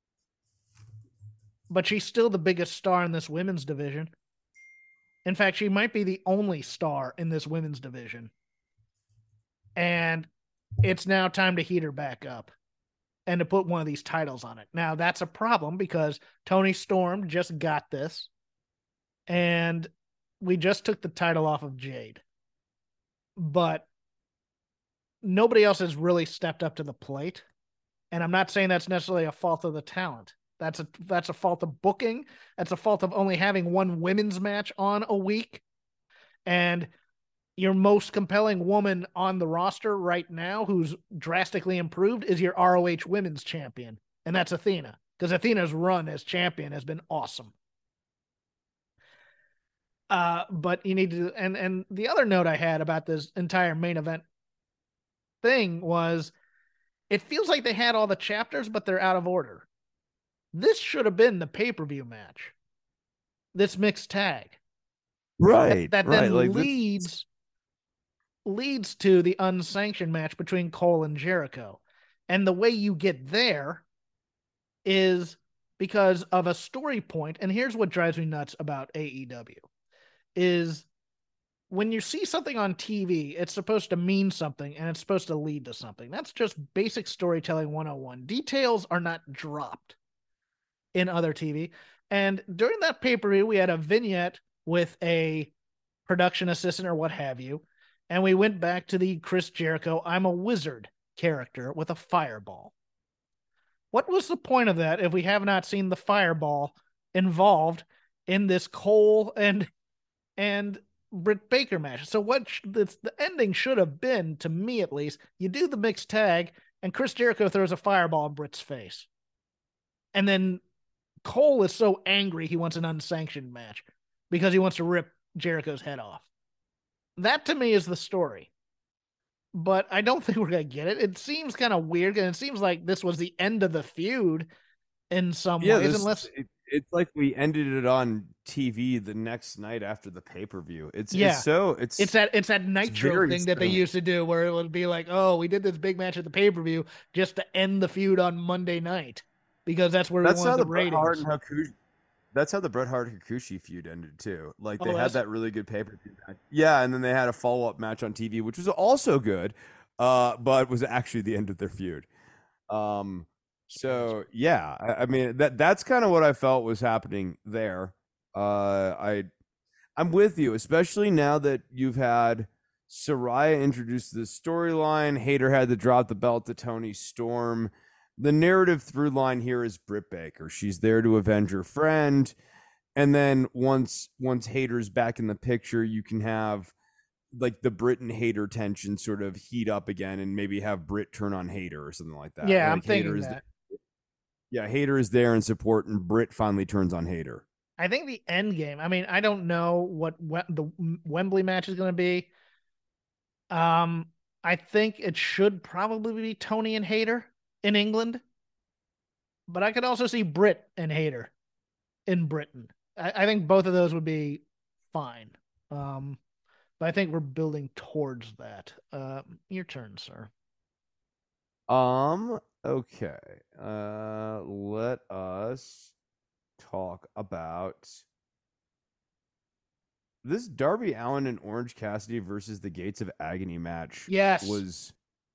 But she's still the biggest star in this women's division. In fact, she might be the only star in this women's division. And it's now time to heat her back up and to put one of these titles on it. Now, that's a problem because Toni Storm just got this, and we just took the title off of Jade. But nobody else has really stepped up to the plate, and I'm not saying that's necessarily a fault of the talent. That's a that's a fault of booking. That's a fault of only having one women's match on a week, and your most compelling woman on the roster right now who's drastically improved is your R O H women's champion, and that's Athena, because Athena's run as champion has been awesome. Uh, but you need to, and, and the other note I had about this entire main event thing was it feels like they had all the chapters, but they're out of order. This should have been the pay-per-view match. This mixed tag. Right. That, that right. then like leads... This... leads to the unsanctioned match between Cole and Jericho. And the way you get there is because of a story point. And here's what drives me nuts about A E W is when you see something on T V, it's supposed to mean something and it's supposed to lead to something. That's just basic storytelling one oh one. Details are not dropped in other T V. And during that pay-per-view, we had a vignette with a production assistant or what have you. And we went back to the Chris Jericho, I'm a wizard character with a fireball. What was the point of that if we have not seen the fireball involved in this Cole and and Britt Baker match? So what sh- this, the ending should have been, to me at least, you do the mixed tag and Chris Jericho throws a fireball in Britt's face. And then Cole is so angry he wants an unsanctioned match because he wants to rip Jericho's head off. That to me is the story. But I don't think we're going to get it. It seems kind of weird, and it seems like this was the end of the feud in some yeah, ways. This, unless it, it's like we ended it on T V the next night after the pay-per-view. It's, yeah. it's so it's it's that it's that Nitro it's thing that they used to do where it would be like, oh, we did this big match at the pay-per-view just to end the feud on Monday night because that's where that's we wanted how the, the ratings. Bret Hart and Hakushi, that's how the Bret Hart Hakushi feud ended too. Like they oh, had that really good pay-per-view match. Yeah, and then they had a follow-up match on T V, which was also good, uh, but was actually the end of their feud. Um, so yeah, I, I mean that that's kind of what I felt was happening there. Uh, I I'm with you, especially now that you've had Saraya introduce the storyline. Hayter had to drop the belt to Toni Storm. The narrative through line here is Britt Baker. She's there to avenge her friend. And then once once Hayter's back in the picture, you can have like the Brit and Hater tension sort of heat up again, and maybe have Brit turn on Hater or something like that. Yeah, like I'm thinking Hater is that. there. Yeah, Hater is there in support, and Brit finally turns on Hater. I think the end game. I mean, I don't know what we- the Wembley match is going to be. Um, I think it should probably be Tony and Hater in England, but I could also see Brit and Hater in Britain. I, I think both of those would be fine. Um, but I think we're building towards that. Uh, your turn, sir. Um. Okay. Uh. Let us talk about this Darby Allin and Orange Cassidy versus the Gates of Agony match. Yes. Was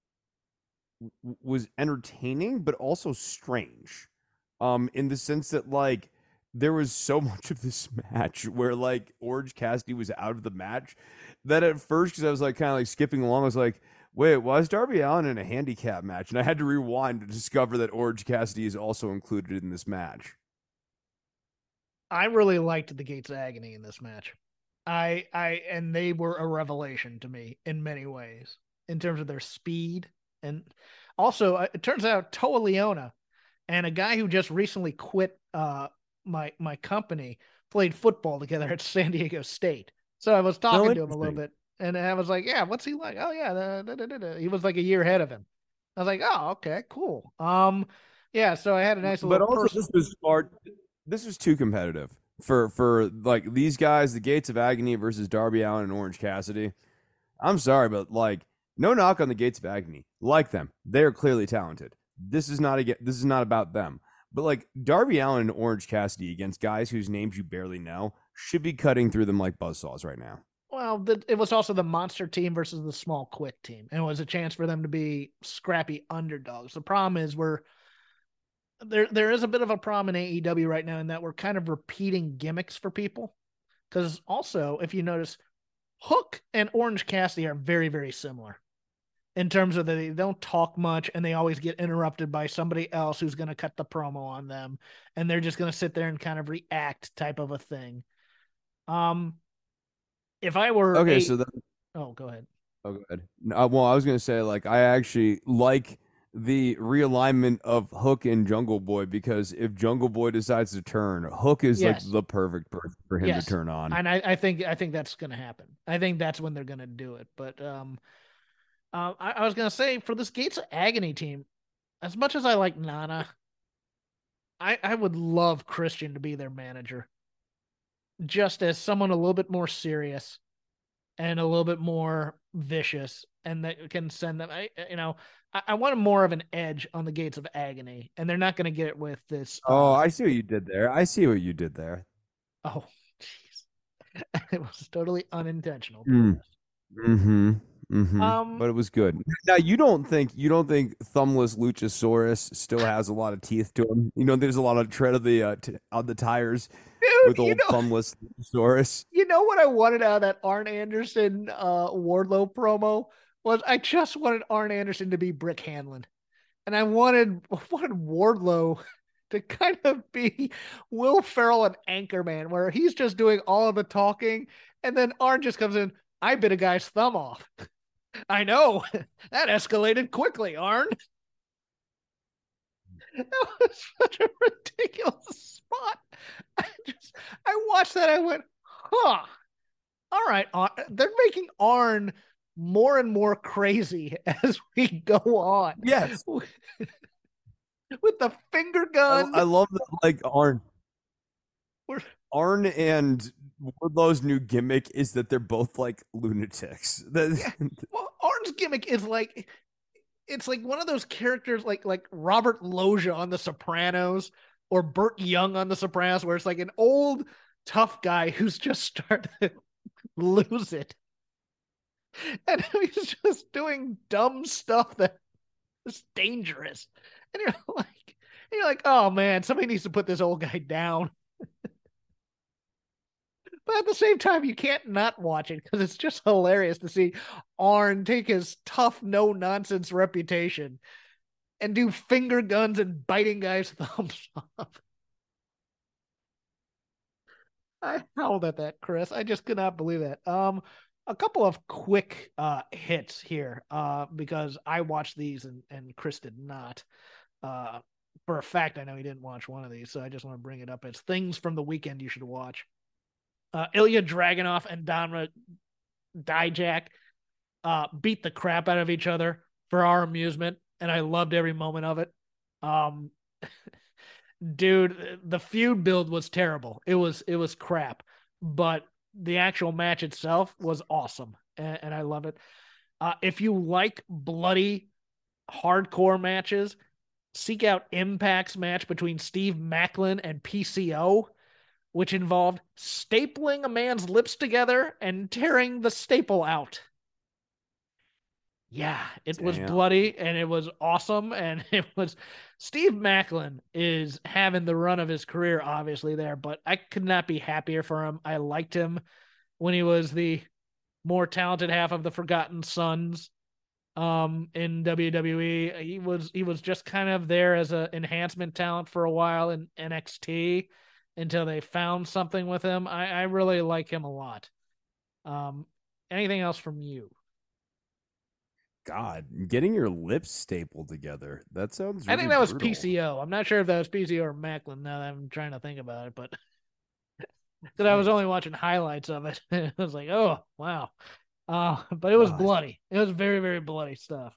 was entertaining, but also strange. Um, in the sense that like there was so much of this match where like Orange Cassidy was out of the match that at first, because I was like kind of like skipping along, I was like, wait, why is Darby Allin in a handicap match? And I had to rewind to discover that Orange Cassidy is also included in this match. I really liked the Gates of Agony in this match. I I and they were a revelation to me in many ways in terms of their speed, and also uh, it turns out Toa Leona and a guy who just recently quit uh my my company played football together at San Diego State. So I was talking Oh, to him a little bit, and I was like, "Yeah, what's he like?" Oh yeah, da, da, da, da, da. He was like a year ahead of him. I was like, "Oh, okay, cool." Um, yeah. So I had a nice little. But also, personal... this was far. This was too competitive for for like these guys. The Gates of Agony versus Darby Allin and Orange Cassidy. I'm sorry, but like, no knock on the Gates of Agony. Like them, they are clearly talented. This is not a. This is not about them. But like Darby Allin and Orange Cassidy against guys whose names you barely know should be cutting through them like buzzsaws right now. Well, the, it was also the monster team versus the small quick team, and it was a chance for them to be scrappy underdogs. The problem is we're there. There is a bit of a problem in A E W right now in that we're kind of repeating gimmicks for people. Because also, if you notice, Hook and Orange Cassidy are very, very similar in terms of that they don't talk much and they always get interrupted by somebody else who's going to cut the promo on them, and they're just going to sit there and kind of react type of a thing. Um, if I were okay, a... so then, oh, go ahead. Oh, go ahead. Uh, well, I was going to say, like, I actually like the realignment of Hook and Jungle Boy, because if Jungle Boy decides to turn, Hook is Yes. like the perfect person for him Yes. to turn on. And I, I think I think that's going to happen. I think that's when they're going to do it. But um, uh, I, I was going to say, for this Gates of Agony team, as much as I like Nana, I, I would love Christian to be their manager, just as someone a little bit more serious and a little bit more vicious, and that can send them. I, you know, I, I want more of an edge on the Gates of Agony, and they're not going to get it with this. Oh, uh, I see what you did there. I see what you did there. Oh, jeez, it was totally unintentional. Mm. Mm-hmm. Mm-hmm. Um, but it was good. Now you don't think you don't think Thumbless Luchasaurus still has a lot of teeth to him? You know, there's a lot of tread of the uh, t- on the tires Dude, with old you know, Thumbless Luchasaurus. You know what I wanted out of that Arn Anderson uh, Wardlow promo was I just wanted Arn Anderson to be Brick Hanlon, and I wanted wanted Wardlow to kind of be Will Ferrell and Anchorman, where he's just doing all of the talking, and then Arn just comes in. I bit a guy's thumb off. I know that escalated quickly, Arn. That was such a ridiculous spot. I just, I watched that. I went, huh. All right. Arn. They're making Arn more and more crazy as we go on. Yes. With the finger gun. I, I love that, like Arn. We're... Arn and Wardlow's new gimmick is that they're both like lunatics. Yeah. Well, Arn's gimmick is like, it's like one of those characters like like Robert Loggia on The Sopranos or Burt Young on The Sopranos, where it's like an old tough guy who's just starting to lose it. And he's just doing dumb stuff that is dangerous. And you're like, and you're like, oh man, somebody needs to put this old guy down. But at the same time, you can't not watch it because it's just hilarious to see Arn take his tough, no-nonsense reputation and do finger guns and biting guys' thumbs off. I howled at that, Chris. I just could not believe that. Um, A couple of quick uh, hits here uh, because I watched these and, and Chris did not. Uh, for a fact, I know he didn't watch one of these, so I just want to bring it up. It's things from the weekend you should watch. Uh, Ilya Dragunov and Donra Dijak uh, beat the crap out of each other for our amusement, and I loved every moment of it. Um, dude, the feud build was terrible. It was it was crap, but the actual match itself was awesome, and, and I love it. Uh, if you like bloody, hardcore matches, seek out Impact's match between Steve Maclin and P C O, which involved stapling a man's lips together and tearing the staple out. Yeah, it Damn. was bloody and it was awesome. And it was Steve Maclin is having the run of his career, obviously, there, but I could not be happier for him. I liked him when he was the more talented half of the Forgotten Sons um, in W W E. He was he was just kind of there as an enhancement talent for a while in N X T until they found something with him. I, I really like him a lot. Um, anything else from you? God, getting your lips stapled together. That sounds really I think that was brutal. P C O. I'm not sure if that was P C O or Maclin now that I'm trying to think about it, but because I was only watching highlights of it. I was like, oh, wow. Uh, but it was God. bloody. It was very, very bloody stuff.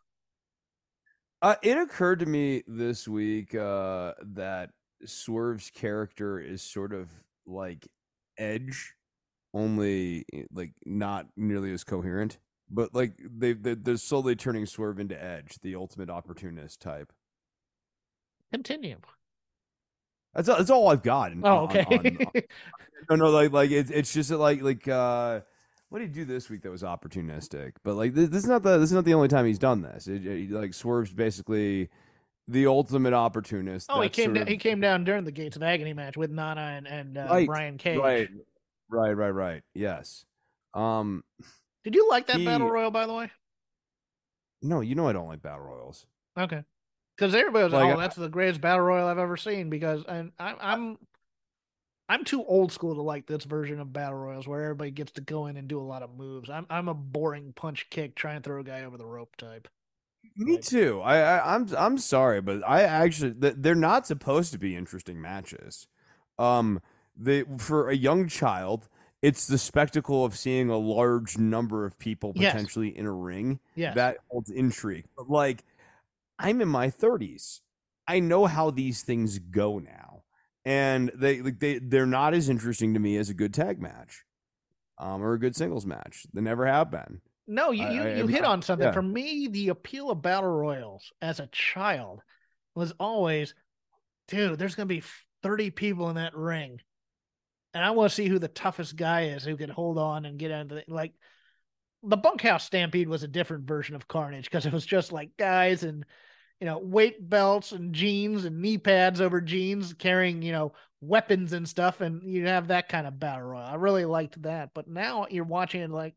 Uh, it occurred to me this week uh, that Swerve's character is sort of like Edge, only like not nearly as coherent. But like they they're slowly turning Swerve into Edge, the ultimate opportunist type. Continue. That's that's all I've got. Oh, okay. On, on, on, no, no, like like it's it's just like like uh, what did he do this week that was opportunistic? But like this, this is not the this is not the only time he's done this. It, it, like Swerve's basically the ultimate opportunist. Oh, he came sort down, of, he came down during the Gates of Agony match with Nana and and uh, right, Brian Cage. Right, right, right, right. Yes. Um. Did you like that he, battle royal, by the way? No, you know I don't like battle royals. Okay, because everybody was like, like, "Oh, that's the greatest battle royal I've ever seen." Because and I, I'm, I'm too old school to like this version of battle royals where everybody gets to go in and do a lot of moves. I'm, I'm a boring punch kick, try and throw a guy over the rope type. Me too. I, I I'm I'm sorry, but I actually they're not supposed to be interesting matches. Um, they for a young child. It's the spectacle of seeing a large number of people potentially yes. in a ring. Yes. That holds intrigue. But like, I'm in my thirties. I know how these things go now, and they like they they're not as interesting to me as a good tag match, um, or a good singles match. They never have been. No, you you, I, you I, hit I, on something. Yeah. For me, the appeal of battle royals as a child was always, dude, there's gonna be thirty people in that ring. And I want to see who the toughest guy is who can hold on and get into the, like the Bunkhouse Stampede was a different version of Carnage because it was just like guys and, you know, weight belts and jeans and knee pads over jeans carrying, you know, weapons and stuff. And you have that kind of battle royal. I really liked that. But now you're watching it like,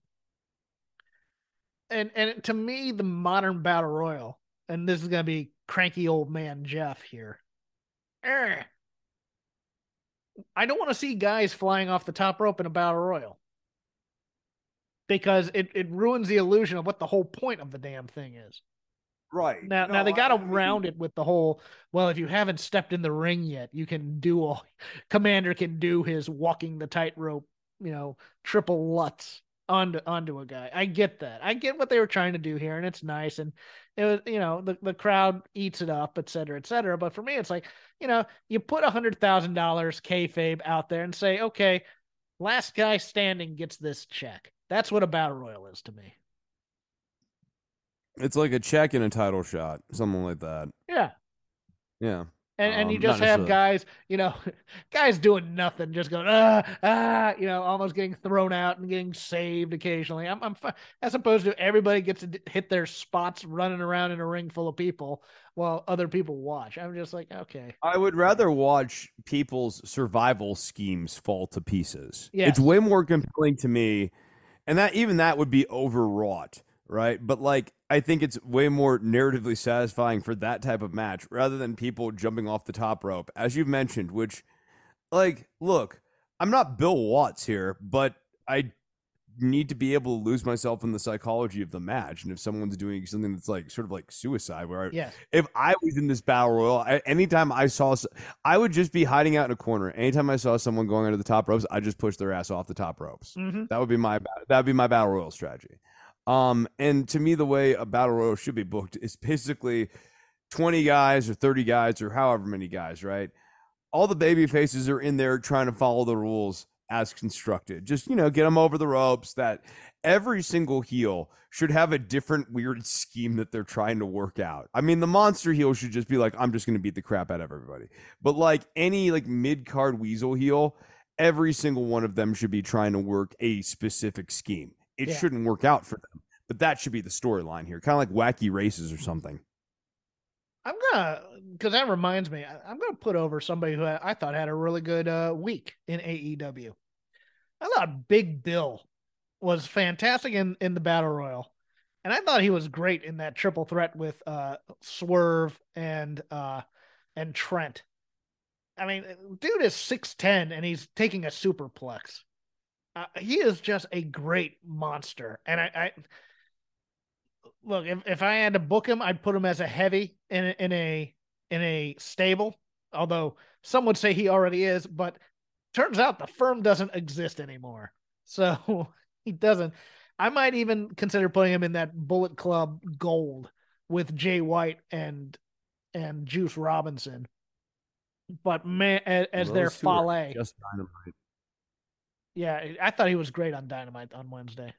and, and to me, the modern battle royal, and this is going to be cranky old man Jeff here. Eh. I don't want to see guys flying off the top rope in a battle royal because it, it ruins the illusion of what the whole point of the damn thing is. Right. Now, no, now they got to I mean, round it with the whole, well, if you haven't stepped in the ring yet, you can do all, Commander can do his walking the tightrope, you know, triple Lutz onto, onto a guy. I get that. I get what they were trying to do here, and it's nice. And it was, you know, the, the crowd eats it up, et cetera, et cetera. But for me, it's like, you know, you put a hundred thousand dollars kayfabe out there and say, okay, last guy standing gets this check. That's what a battle royal is to me. It's like a check and a title shot, something like that. Yeah. Yeah. And um, and you just have guys, you know, guys doing nothing, just going, ah, ah, you know, almost getting thrown out and getting saved occasionally. I'm, I'm fine. As opposed to everybody gets to hit their spots running around in a ring full of people while other people watch. I'm just like, okay. I would rather watch people's survival schemes fall to pieces. Yes. It's way more compelling to me. And that even that would be overwrought, right? But like, I think it's way more narratively satisfying for that type of match rather than people jumping off the top rope, as you've mentioned, which, like, look, I'm not Bill Watts here, but I need to be able to lose myself in the psychology of the match. And if someone's doing something that's like sort of like suicide, where I, Yes. if I was in this battle royal, I, anytime I saw, I would just be hiding out in a corner. Anytime I saw someone going under the top ropes, I just push their ass off the top ropes. Mm-hmm. That would be my that would be my battle royal strategy. Um, and to me, the way a battle royal should be booked is basically twenty guys or thirty guys or however many guys, right? All the baby faces are in there trying to follow the rules as constructed. Just, you know, get them over the ropes. That every single heel should have a different weird scheme that they're trying to work out. I mean, the monster heel should just be like, I'm just going to beat the crap out of everybody. But like any like mid-card weasel heel, every single one of them should be trying to work a specific scheme. It Yeah. shouldn't work out for them, but that should be the storyline here. Kind of like Wacky Races or something. I'm gonna, because that reminds me, I- I'm gonna put over somebody who I, I thought had a really good uh, week in A E W. I thought Big Bill was fantastic in, in the Battle Royal, and I thought he was great in that triple threat with uh, Swerve and uh, and Trent. I mean, dude is six ten and he's taking a superplex. Uh, he is just a great monster, and I. I Look, if, if I had to book him, I'd put him as a heavy in a, in a in a stable. Although some would say he already is, but turns out the firm doesn't exist anymore, so he doesn't. I might even consider putting him in that Bullet Club Gold with Jay White and and Juice Robinson. But man, as, as their Those two are Fale, just Dynamite. yeah, I thought he was great on Dynamite on Wednesday.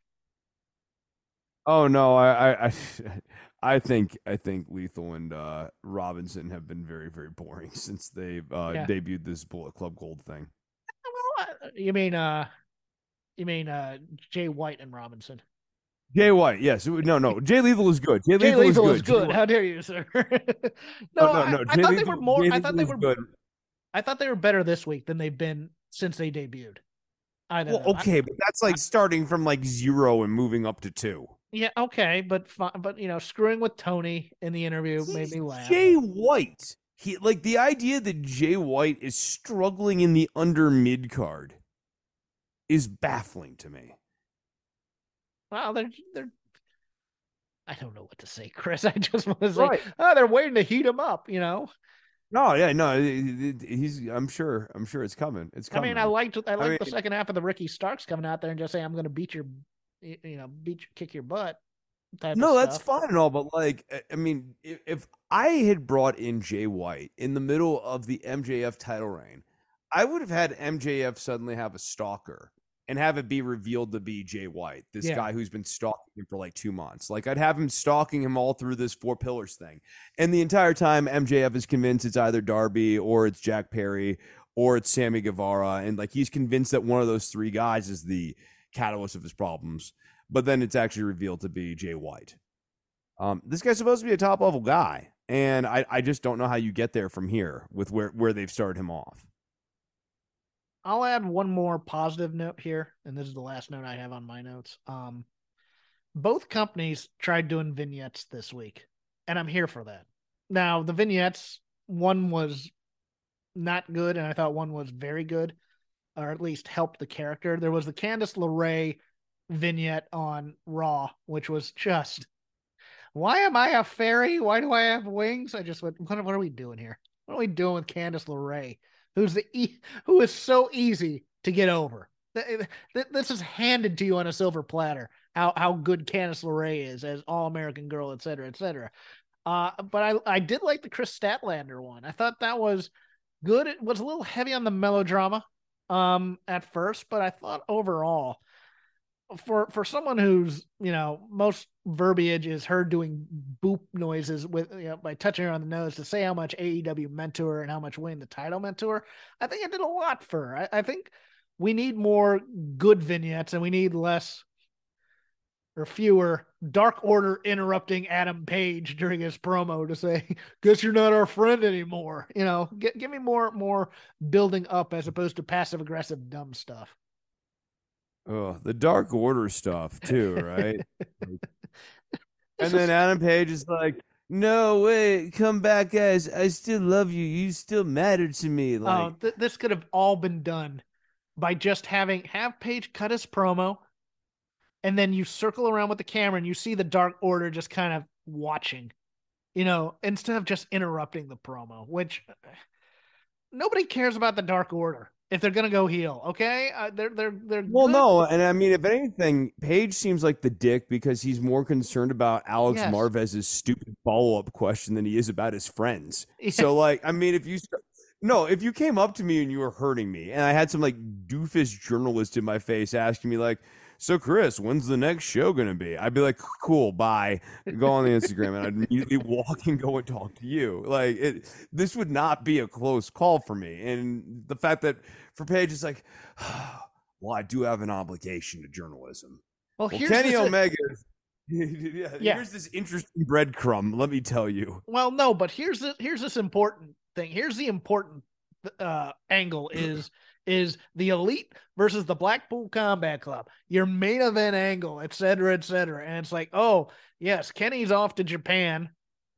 Oh no, I, I, I, I think I think Lethal and uh, Robinson have been very, very boring since they uh, Yeah. debuted this Bullet Club Gold thing. Well, uh, you mean uh, you mean uh, Jay White and Robinson? Jay White, yes, no, no, Jay Lethal is good. Jay, Jay Lethal, Lethal is is good. good. How dare you, sir? no, no, I, no, no. I Jay thought Lethal, they were more. Jay I thought they Lethal were. is good. I thought they were better this week than they've been since they debuted. I don't Well, know. okay, I, but that's like starting from like zero and moving up to two. yeah, okay, but fi- but you know, screwing with Tony in the interview made He's me laugh. Jay White. He like the idea that Jay White is struggling in the under mid card is baffling to me. Well, they're they're. I don't know what to say, Chris. I just want to say, Right. oh, they're waiting to heat him up. You know. No, yeah, no, it- it- he's. I'm sure. I'm sure it's coming. It's I coming. mean, I liked I liked mean- the second half of the Ricky Starks coming out there and just saying, "I'm going to beat your, you you know, beat your, kick your butt." Type No, of that's stuff. fine and all, but like, I- I mean, if, if I had brought in Jay White in the middle of the M J F title reign, I would have had M J F suddenly have a stalker and have it be revealed to be Jay White, this Yeah. guy who's been stalking him for like two months. Like, I'd have him stalking him all through this Four Pillars thing, and the entire time M J F is convinced it's either Darby or it's Jack Perry or it's Sammy Guevara, and like he's convinced that one of those three guys is the catalyst of his problems. But then it's actually revealed to be Jay White. Um, this guy's supposed to be a top level guy, and I, I just don't know how you get there from here with where, where they've started him off. I'll add one more positive note here, and this is the last note I have on my notes. Um, both companies tried doing vignettes this week, and I'm here for that. Now, the vignettes, one was not good, and I thought one was very good, or at least helped the character. There was the Candice LeRae vignette on Raw, which was just, why am I a fairy? Why do I have wings? I just went, what, what are we doing here? What are we doing with Candice LeRae? Who's the e- who is so easy to get over? Th- th- This is handed to you on a silver platter. How how good Candice LeRae is as All American Girl, et cetera, et cetera. Uh, but I I did like the Chris Statlander one. I thought that was good. It was a little heavy on the melodrama um at first, but I thought overall, for for someone who's, you know, most verbiage is her doing boop noises with, you know, by touching her on the nose to say how much A E W meant to her and how much winning the title meant to her, I think it did a lot for her. I, I think we need more good vignettes, and we need less or fewer Dark Order interrupting Adam Page during his promo to say, "Guess you're not our friend anymore." You know, get, give me more more building up as opposed to passive aggressive dumb stuff. Oh, the Dark Order stuff too, right? This And then is- Adam Page is like, "No, wait, come back, guys. I still love you. You still matter to me." Like, oh, th- this could have all been done by just having have Page cut his promo, and then you circle around with the camera and you see the Dark Order just kind of watching, you know, instead of just interrupting the promo, which nobody cares about the Dark Order if they're gonna go heel. Okay, uh, they're they're they're well, good. no, and I mean, if anything, Page seems like the dick because he's more concerned about Alex Yes. Marvez's stupid follow up question than he is about his friends. Yeah. So, like, I mean, if you no, if you came up to me and you were hurting me, and I had some like doofus journalist in my face asking me like, "So, Chris, when's the next show gonna be?" I'd be like, "Cool, bye." Go on the Instagram, and I'd immediately walk and go and talk to you. Like, it, this would not be a close call for me. And the fact that for Paige, it's like, well, I do have an obligation to journalism. Well, Well, here's Kenny this- Omega, yeah, Yeah. here's this interesting breadcrumb. Let me tell you. Well, no, but here's the here's this important thing. Here's the important uh, angle is is the Elite versus the Blackpool Combat Club, your main event angle, et cetera, et cetera. And it's like, oh yes, Kenny's off to Japan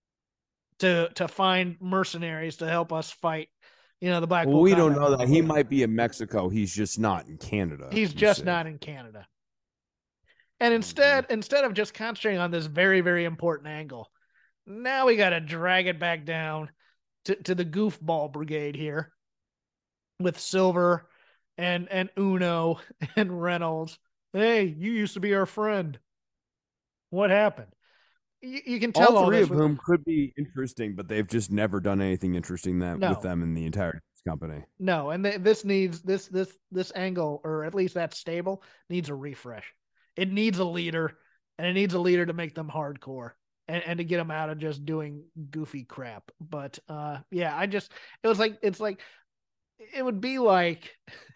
to to find mercenaries to help us fight, you know, the Blackpool. Well, we don't Combat know Club. that. He might be in Mexico. He's just not in Canada. He's you just say. not in Canada. And instead, instead of just concentrating on this very, very important angle, now we got to drag it back down to, to the goofball brigade here with Silver and and Uno and Reynolds. Hey, you used to be our friend. What happened? You, you can tell all all three this of with- whom could be interesting, but they've just never done anything interesting that No. with them in the entire company. No, and th- this needs this this this angle, or at least that stable, needs a refresh. It needs a leader, and it needs a leader to make them hardcore and, and to get them out of just doing goofy crap. But uh, yeah, I just it was like it's like it would be like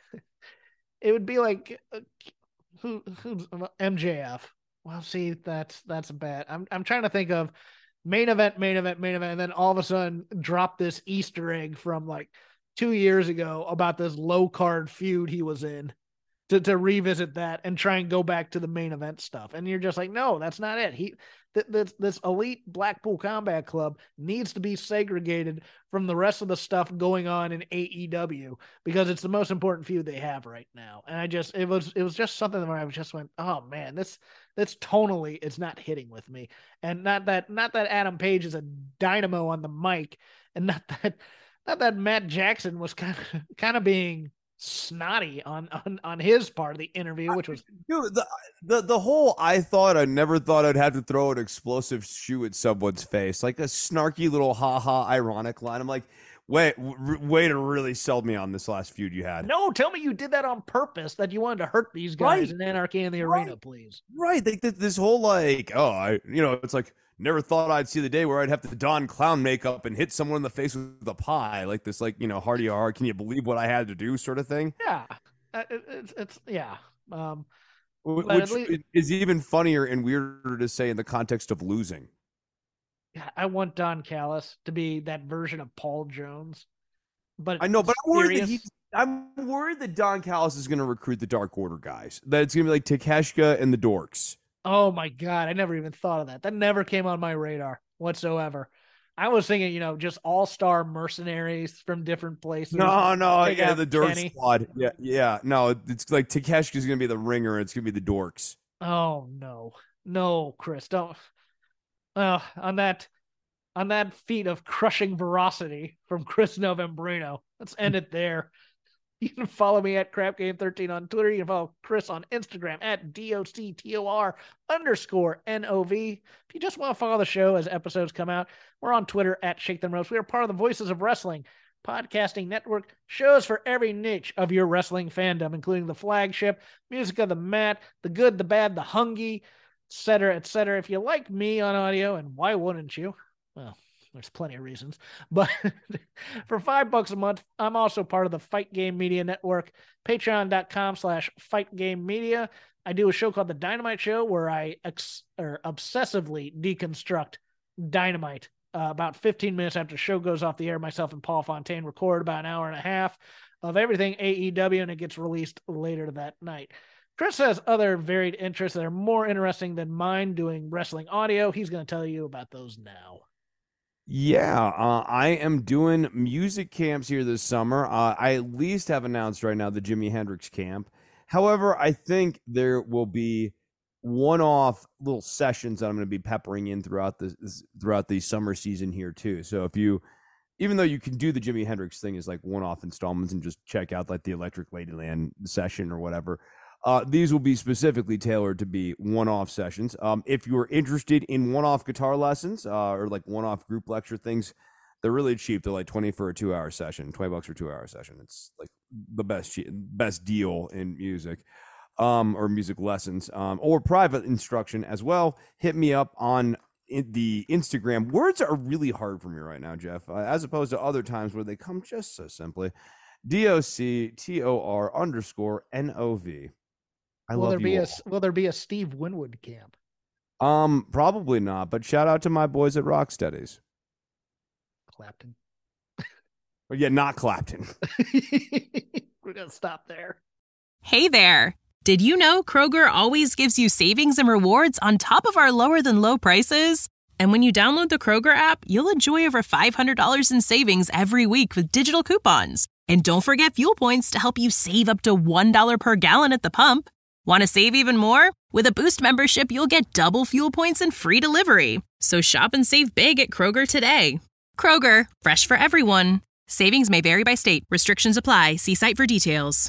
it would be like uh, who who's M J F. Well, see, that's that's bad. I'm I'm trying to think of main event, main event, main event, and then all of a sudden drop this Easter egg from like two years ago about this low card feud he was in to, to revisit that and try and go back to the main event stuff. And you're just like, no, that's not it. He, th- this, this elite Blackpool Combat Club needs to be segregated from the rest of the stuff going on in A E W because it's the most important feud they have right now. And I just, it was, it was just something where I just went, oh man, this, this tonally it's not hitting with me. And not that, not that Adam Page is a dynamo on the mic, and not that, not that Matt Jackson was kind of kind of being snotty on, on on his part of the interview, which was Dude, the, the the whole I thought I never thought I'd have to throw an explosive shoe at someone's face, like a snarky little ha ha ironic line. I'm like, wait, w- way to really sell me on this last feud you had. no. Tell me you did that on purpose. That you wanted to hurt these guys Right. in Anarchy in the Right. Arena, please. Right, like th- this whole like, oh, I, you know, it's like never thought I'd see the day where I'd have to don clown makeup and hit someone in the face with a pie, like this, like you know, Hardy R. Can you believe what I had to do, sort of thing. Yeah, Uh, it, it's it's yeah. Um, Wh- But at Which least- is even funnier and weirder to say in the context of losing. yeah, I want Don Callis to be that version of Paul Jones, but I know, but I'm worried that serious. he. I'm worried that Don Callis is going to recruit the Dark Order guys. That it's going to be like Takeshka and the Dorks. Oh my God, I never even thought of that. That never came on my radar whatsoever. I was thinking, you know, just all-star mercenaries from different places. No, no, Take yeah, out the Dork Kenny. Squad. Yeah, yeah. No, it's like Takeshka's going to be the ringer, and it's going to be the Dorks. Oh no, no, Chris, don't. Uh, on that, on that feat of crushing veracity from Chris Novembrino, let's end it there. You can follow me at Crap Game thirteen on Twitter. You can follow Chris on Instagram at D O C T O R underscore N O V. If you just want to follow the show as episodes come out, we're on Twitter at Shake Them Ropes. We are part of the Voices of Wrestling podcasting network. Shows for every niche of your wrestling fandom, including the flagship, Music of the Mat, the good, the bad, the hungy, et cetera, et cetera. If you like me on audio, and why wouldn't you? Well, there's plenty of reasons, but for five bucks a month, I'm also part of the Fight Game Media Network, patreon.com slash Fight Game Media. I do a show called The Dynamite Show where I ex- or obsessively deconstruct Dynamite. Uh, about fifteen minutes after the show goes off the air, myself and Paul Fontaine record about an hour and a half of everything A E W, and it gets released later that night. Chris has other varied interests that are more interesting than mine doing wrestling audio. He's going to tell you about those now. Yeah, uh, I am doing music camps here this summer. Uh, I at least have announced right now the Jimi Hendrix camp. However, I think there will be one-off little sessions that I'm going to be peppering in throughout the throughout the summer season here too. So if you, even though you can do the Jimi Hendrix thing as like one-off installments and just check out like the Electric Ladyland session or whatever, uh, these will be specifically tailored to be one-off sessions. Um, if you're interested in one-off guitar lessons uh, or like one-off group lecture things, they're really cheap. They're like twenty for a two-hour session, twenty bucks for a two-hour session. It's like the best best deal in music. Um, or music lessons, um, or private instruction as well. Hit me up on in the Instagram. Words are really hard for me right now, Jeff, uh, as opposed to other times where they come just so simply. D O C T O R underscore N O V. I will love there you be all. a Will there be a Steve Winwood camp? Um, probably not. But shout out to my boys at Rocksteadies. Clapton. Or yeah, not Clapton. We're gonna stop there. Hey there. Did you know Kroger always gives you savings and rewards on top of our lower than low prices? And when you download the Kroger app, you'll enjoy over five hundred dollars in savings every week with digital coupons. And don't forget fuel points to help you save up to one dollar per gallon at the pump. Want to save even more? With a Boost membership, you'll get double fuel points and free delivery. So shop and save big at Kroger today. Kroger, fresh for everyone. Savings may vary by state. Restrictions apply. See site for details.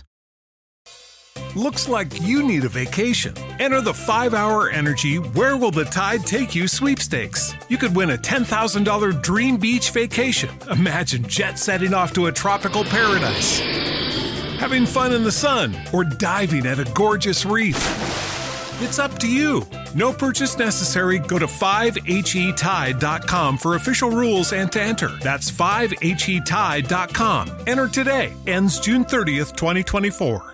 Looks like you need a vacation. Enter the five hour Energy Where Will the Tide Take You sweepstakes. You could win a ten thousand dollars dream beach vacation. Imagine jet setting off to a tropical paradise, having fun in the sun, or diving at a gorgeous reef. It's up to you. No purchase necessary. Go to five H E tide dot com for official rules and to enter. That's five H E tide dot com. Enter today. Ends June thirtieth, twenty twenty-four.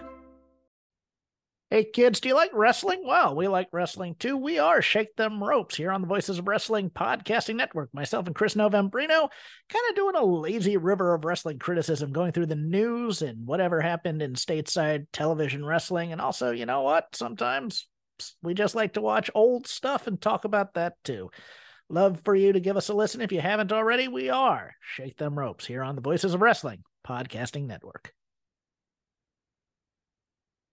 Hey kids, do you like wrestling? Well, we like wrestling too. We are Shake Them Ropes here on the Voices of Wrestling Podcasting Network. Myself and Chris Novembrino kind of doing a lazy river of wrestling criticism, going through the news and whatever happened in stateside television wrestling. And also, you know what? Sometimes we just like to watch old stuff and talk about that too. Love for you to give us a listen. If you haven't already, we are Shake Them Ropes here on the Voices of Wrestling Podcasting Network.